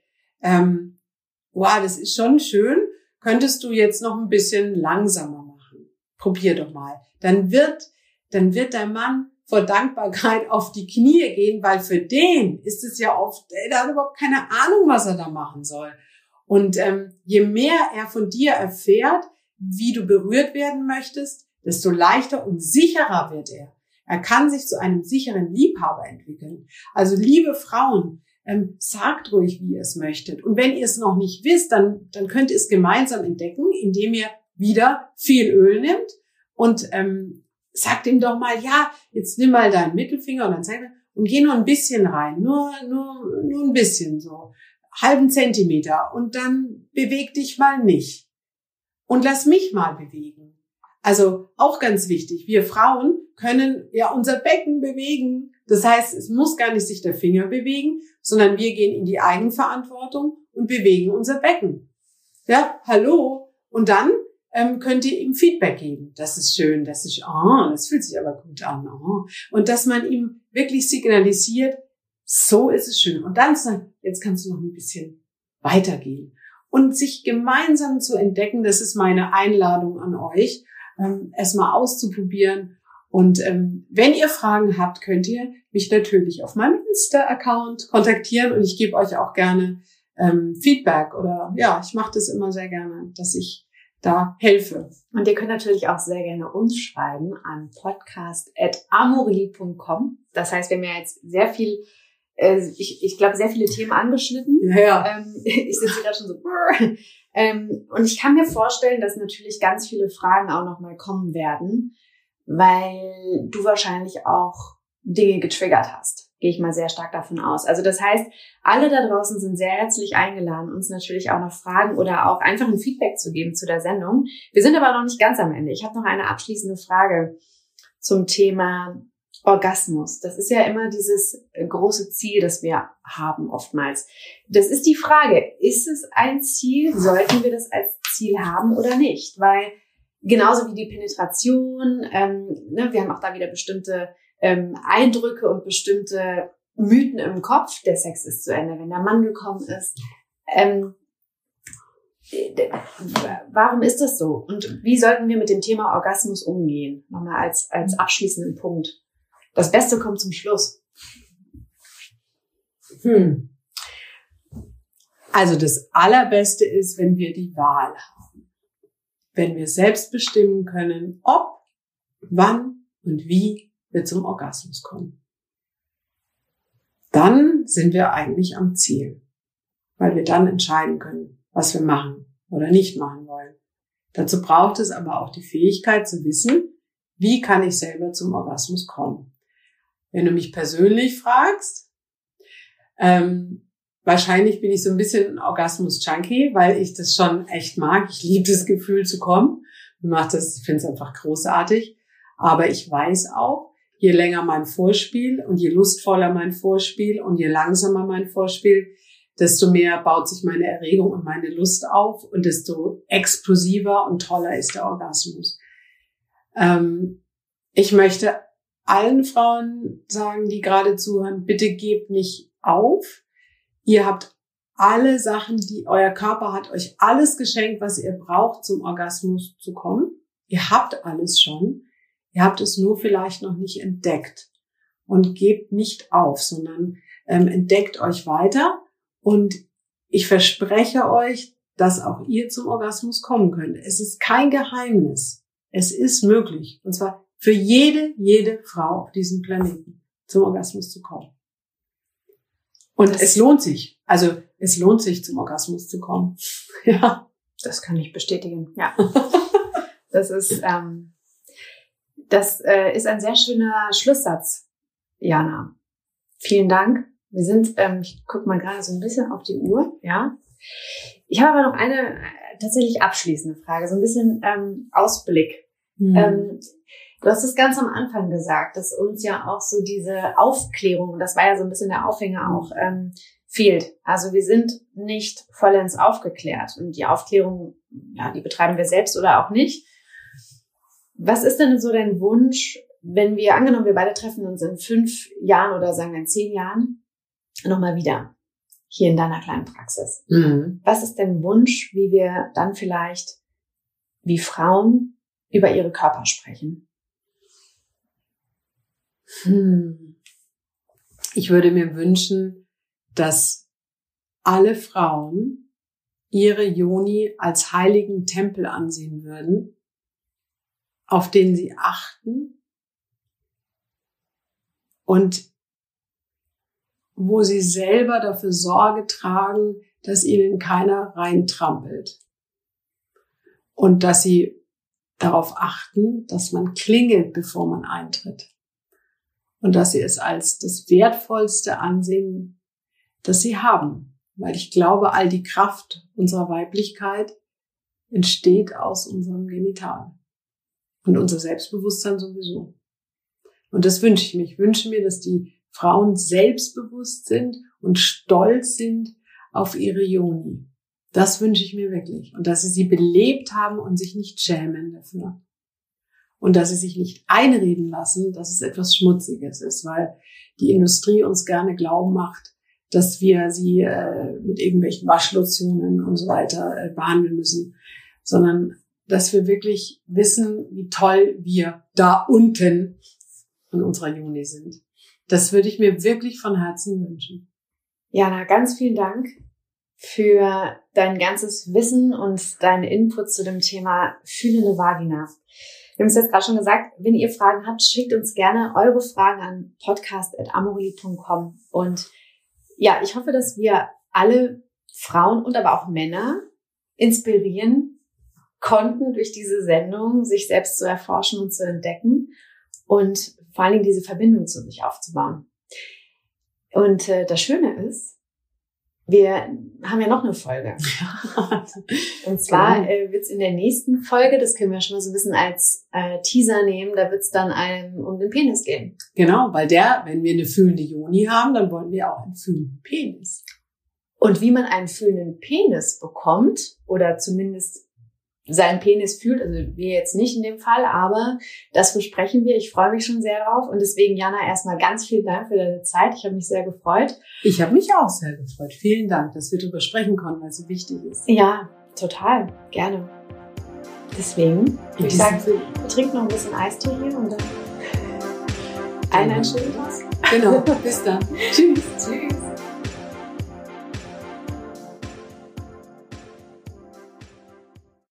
das ist schon schön, könntest du jetzt noch ein bisschen langsamer machen. Probier doch mal. Dann wird der Mann vor Dankbarkeit auf die Knie gehen, weil für den ist es ja oft, der hat überhaupt keine Ahnung, was er da machen soll. Und je mehr er von dir erfährt, wie du berührt werden möchtest, desto leichter und sicherer wird er. Er kann sich zu einem sicheren Liebhaber entwickeln. Also liebe Frauen, sagt ruhig, wie ihr es möchtet. Und wenn ihr es noch nicht wisst, dann könnt ihr es gemeinsam entdecken, indem ihr wieder viel Öl nimmt und sagt ihm doch mal, ja, jetzt nimm mal deinen Mittelfinger und dann zeig mir und geh nur ein bisschen rein, nur ein bisschen so. Halben Zentimeter und dann beweg dich mal nicht. Und lass mich mal bewegen. Also auch ganz wichtig, wir Frauen können ja unser Becken bewegen. Das heißt, es muss gar nicht sich der Finger bewegen, sondern wir gehen in die Eigenverantwortung und bewegen unser Becken. Ja, hallo. Und dann könnt ihr ihm Feedback geben. Das ist schön, das fühlt sich aber gut an. Und dass man ihm wirklich signalisiert, so ist es schön. Und dann sagen, jetzt kannst du noch ein bisschen weitergehen. Und sich gemeinsam zu entdecken, das ist meine Einladung an euch, es mal auszuprobieren. Und wenn ihr Fragen habt, könnt ihr mich natürlich auf meinem Insta-Account kontaktieren. Und ich gebe euch auch gerne Feedback. Oder ja, ich mache das immer sehr gerne, dass ich da helfe.
Und ihr könnt natürlich auch sehr gerne uns schreiben an podcast@amorelie.com. Das heißt, wir haben ja jetzt sehr viel ich glaube, sehr viele Themen angeschnitten.
Ja.
Ich sitze gerade schon so. Und ich kann mir vorstellen, dass natürlich ganz viele Fragen auch nochmal kommen werden, weil du wahrscheinlich auch Dinge getriggert hast. Gehe ich mal sehr stark davon aus. Also das heißt, alle da draußen sind sehr herzlich eingeladen, uns natürlich auch noch Fragen oder auch einfach ein Feedback zu geben zu der Sendung. Wir sind aber noch nicht ganz am Ende. Ich habe noch eine abschließende Frage zum Thema Orgasmus. Das ist ja immer dieses große Ziel, das wir haben oftmals. Das ist die Frage, ist es ein Ziel? Sollten wir das als Ziel haben oder nicht? Weil genauso wie die Penetration, wir haben auch da wieder bestimmte Eindrücke und bestimmte Mythen im Kopf. Der Sex ist zu Ende, wenn der Mann gekommen ist. Warum ist das so? Und wie sollten wir mit dem Thema Orgasmus umgehen? Nochmal als abschließenden Punkt. Das Beste kommt zum Schluss.
Also das Allerbeste ist, wenn wir die Wahl haben. Wenn wir selbst bestimmen können, ob, wann und wie wir zum Orgasmus kommen. Dann sind wir eigentlich am Ziel. Weil wir dann entscheiden können, was wir machen oder nicht machen wollen. Dazu braucht es aber auch die Fähigkeit zu wissen, wie kann ich selber zum Orgasmus kommen. Wenn du mich persönlich fragst, wahrscheinlich bin ich so ein bisschen ein Orgasmus-Junkie, weil ich das schon echt mag. Ich liebe das Gefühl zu kommen. Ich finde es einfach großartig. Aber ich weiß auch, je länger mein Vorspiel und je lustvoller mein Vorspiel und je langsamer mein Vorspiel, desto mehr baut sich meine Erregung und meine Lust auf und desto explosiver und toller ist der Orgasmus. Ich möchte allen Frauen sagen, die gerade zuhören, bitte gebt nicht auf. Ihr habt alle Sachen, die euer Körper hat euch alles geschenkt, was ihr braucht, zum Orgasmus zu kommen. Ihr habt alles schon. Ihr habt es nur vielleicht noch nicht entdeckt. Und gebt nicht auf, sondern entdeckt euch weiter. Und ich verspreche euch, dass auch ihr zum Orgasmus kommen könnt. Es ist kein Geheimnis. Es ist möglich. Und zwar für jede Frau auf diesem Planeten zum Orgasmus zu kommen. Und es lohnt sich. Also es lohnt sich, zum Orgasmus zu kommen. Ja.
Das kann ich bestätigen. Ja. Das ist ein sehr schöner Schlusssatz, Jana. Vielen Dank. Wir sind, ich gucke mal gerade so ein bisschen auf die Uhr, ja. Ich habe aber noch eine tatsächlich abschließende Frage, so ein bisschen Ausblick. Du hast es ganz am Anfang gesagt, dass uns ja auch so diese Aufklärung, und das war ja so ein bisschen der Aufhänger auch, fehlt. Also wir sind nicht vollends aufgeklärt und die Aufklärung, ja, die betreiben wir selbst oder auch nicht. Was ist denn so dein Wunsch, wenn wir, angenommen, wir beide treffen uns in 5 Jahren oder sagen wir in 10 Jahren nochmal wieder hier in deiner kleinen Praxis? Was ist dein Wunsch, wie wir dann vielleicht wie Frauen über ihre Körper sprechen?
Ich würde mir wünschen, dass alle Frauen ihre Yoni als heiligen Tempel ansehen würden, auf den sie achten und wo sie selber dafür Sorge tragen, dass ihnen keiner reintrampelt. Und dass sie darauf achten, dass man klingelt, bevor man eintritt. Und dass sie es als das Wertvollste ansehen, das sie haben. Weil ich glaube, all die Kraft unserer Weiblichkeit entsteht aus unserem Genital. Und unser Selbstbewusstsein sowieso. Und das wünsche ich mir. Ich wünsche mir, dass die Frauen selbstbewusst sind und stolz sind auf ihre Yoni. Das wünsche ich mir wirklich. Und dass sie belebt haben und sich nicht schämen dafür. Und dass sie sich nicht einreden lassen, dass es etwas Schmutziges ist, weil die Industrie uns gerne glauben macht, dass wir sie mit irgendwelchen Waschlotionen und so weiter behandeln müssen, sondern dass wir wirklich wissen, wie toll wir da unten in unserer Yoni sind. Das würde ich mir wirklich von Herzen wünschen.
Jana, ganz vielen Dank für dein ganzes Wissen und deinen Input zu dem Thema fühlende Vagina. Wir haben es jetzt gerade schon gesagt, wenn ihr Fragen habt, schickt uns gerne eure Fragen an podcast@amorelie.com. Und ja, ich hoffe, dass wir alle Frauen und aber auch Männer inspirieren konnten, durch diese Sendung sich selbst zu erforschen und zu entdecken und vor allen Dingen diese Verbindung zu sich aufzubauen. Und das Schöne ist, wir haben ja noch eine Folge. Und zwar wird es in der nächsten Folge, das können wir schon mal so ein bisschen als Teaser nehmen, da wird es dann um den Penis gehen.
Genau, weil wenn wir eine fühlende Yoni haben, dann wollen wir auch einen fühlenden Penis.
Und wie man einen fühlenden Penis bekommt, oder zumindest seinen Penis fühlt, also wir jetzt nicht in dem Fall, aber das besprechen wir. Ich freue mich schon sehr drauf und deswegen, Jana, erstmal ganz vielen Dank für deine Zeit. Ich habe mich sehr gefreut.
Ich habe mich auch sehr gefreut. Vielen Dank, dass wir darüber sprechen konnten, weil es so wichtig ist.
Ja, total. Gerne. Deswegen, ich sage, wir trinken noch ein bisschen Eistee hier und dann einen schönen Tag.
Genau, bis dann.
Tschüss. Tschüss.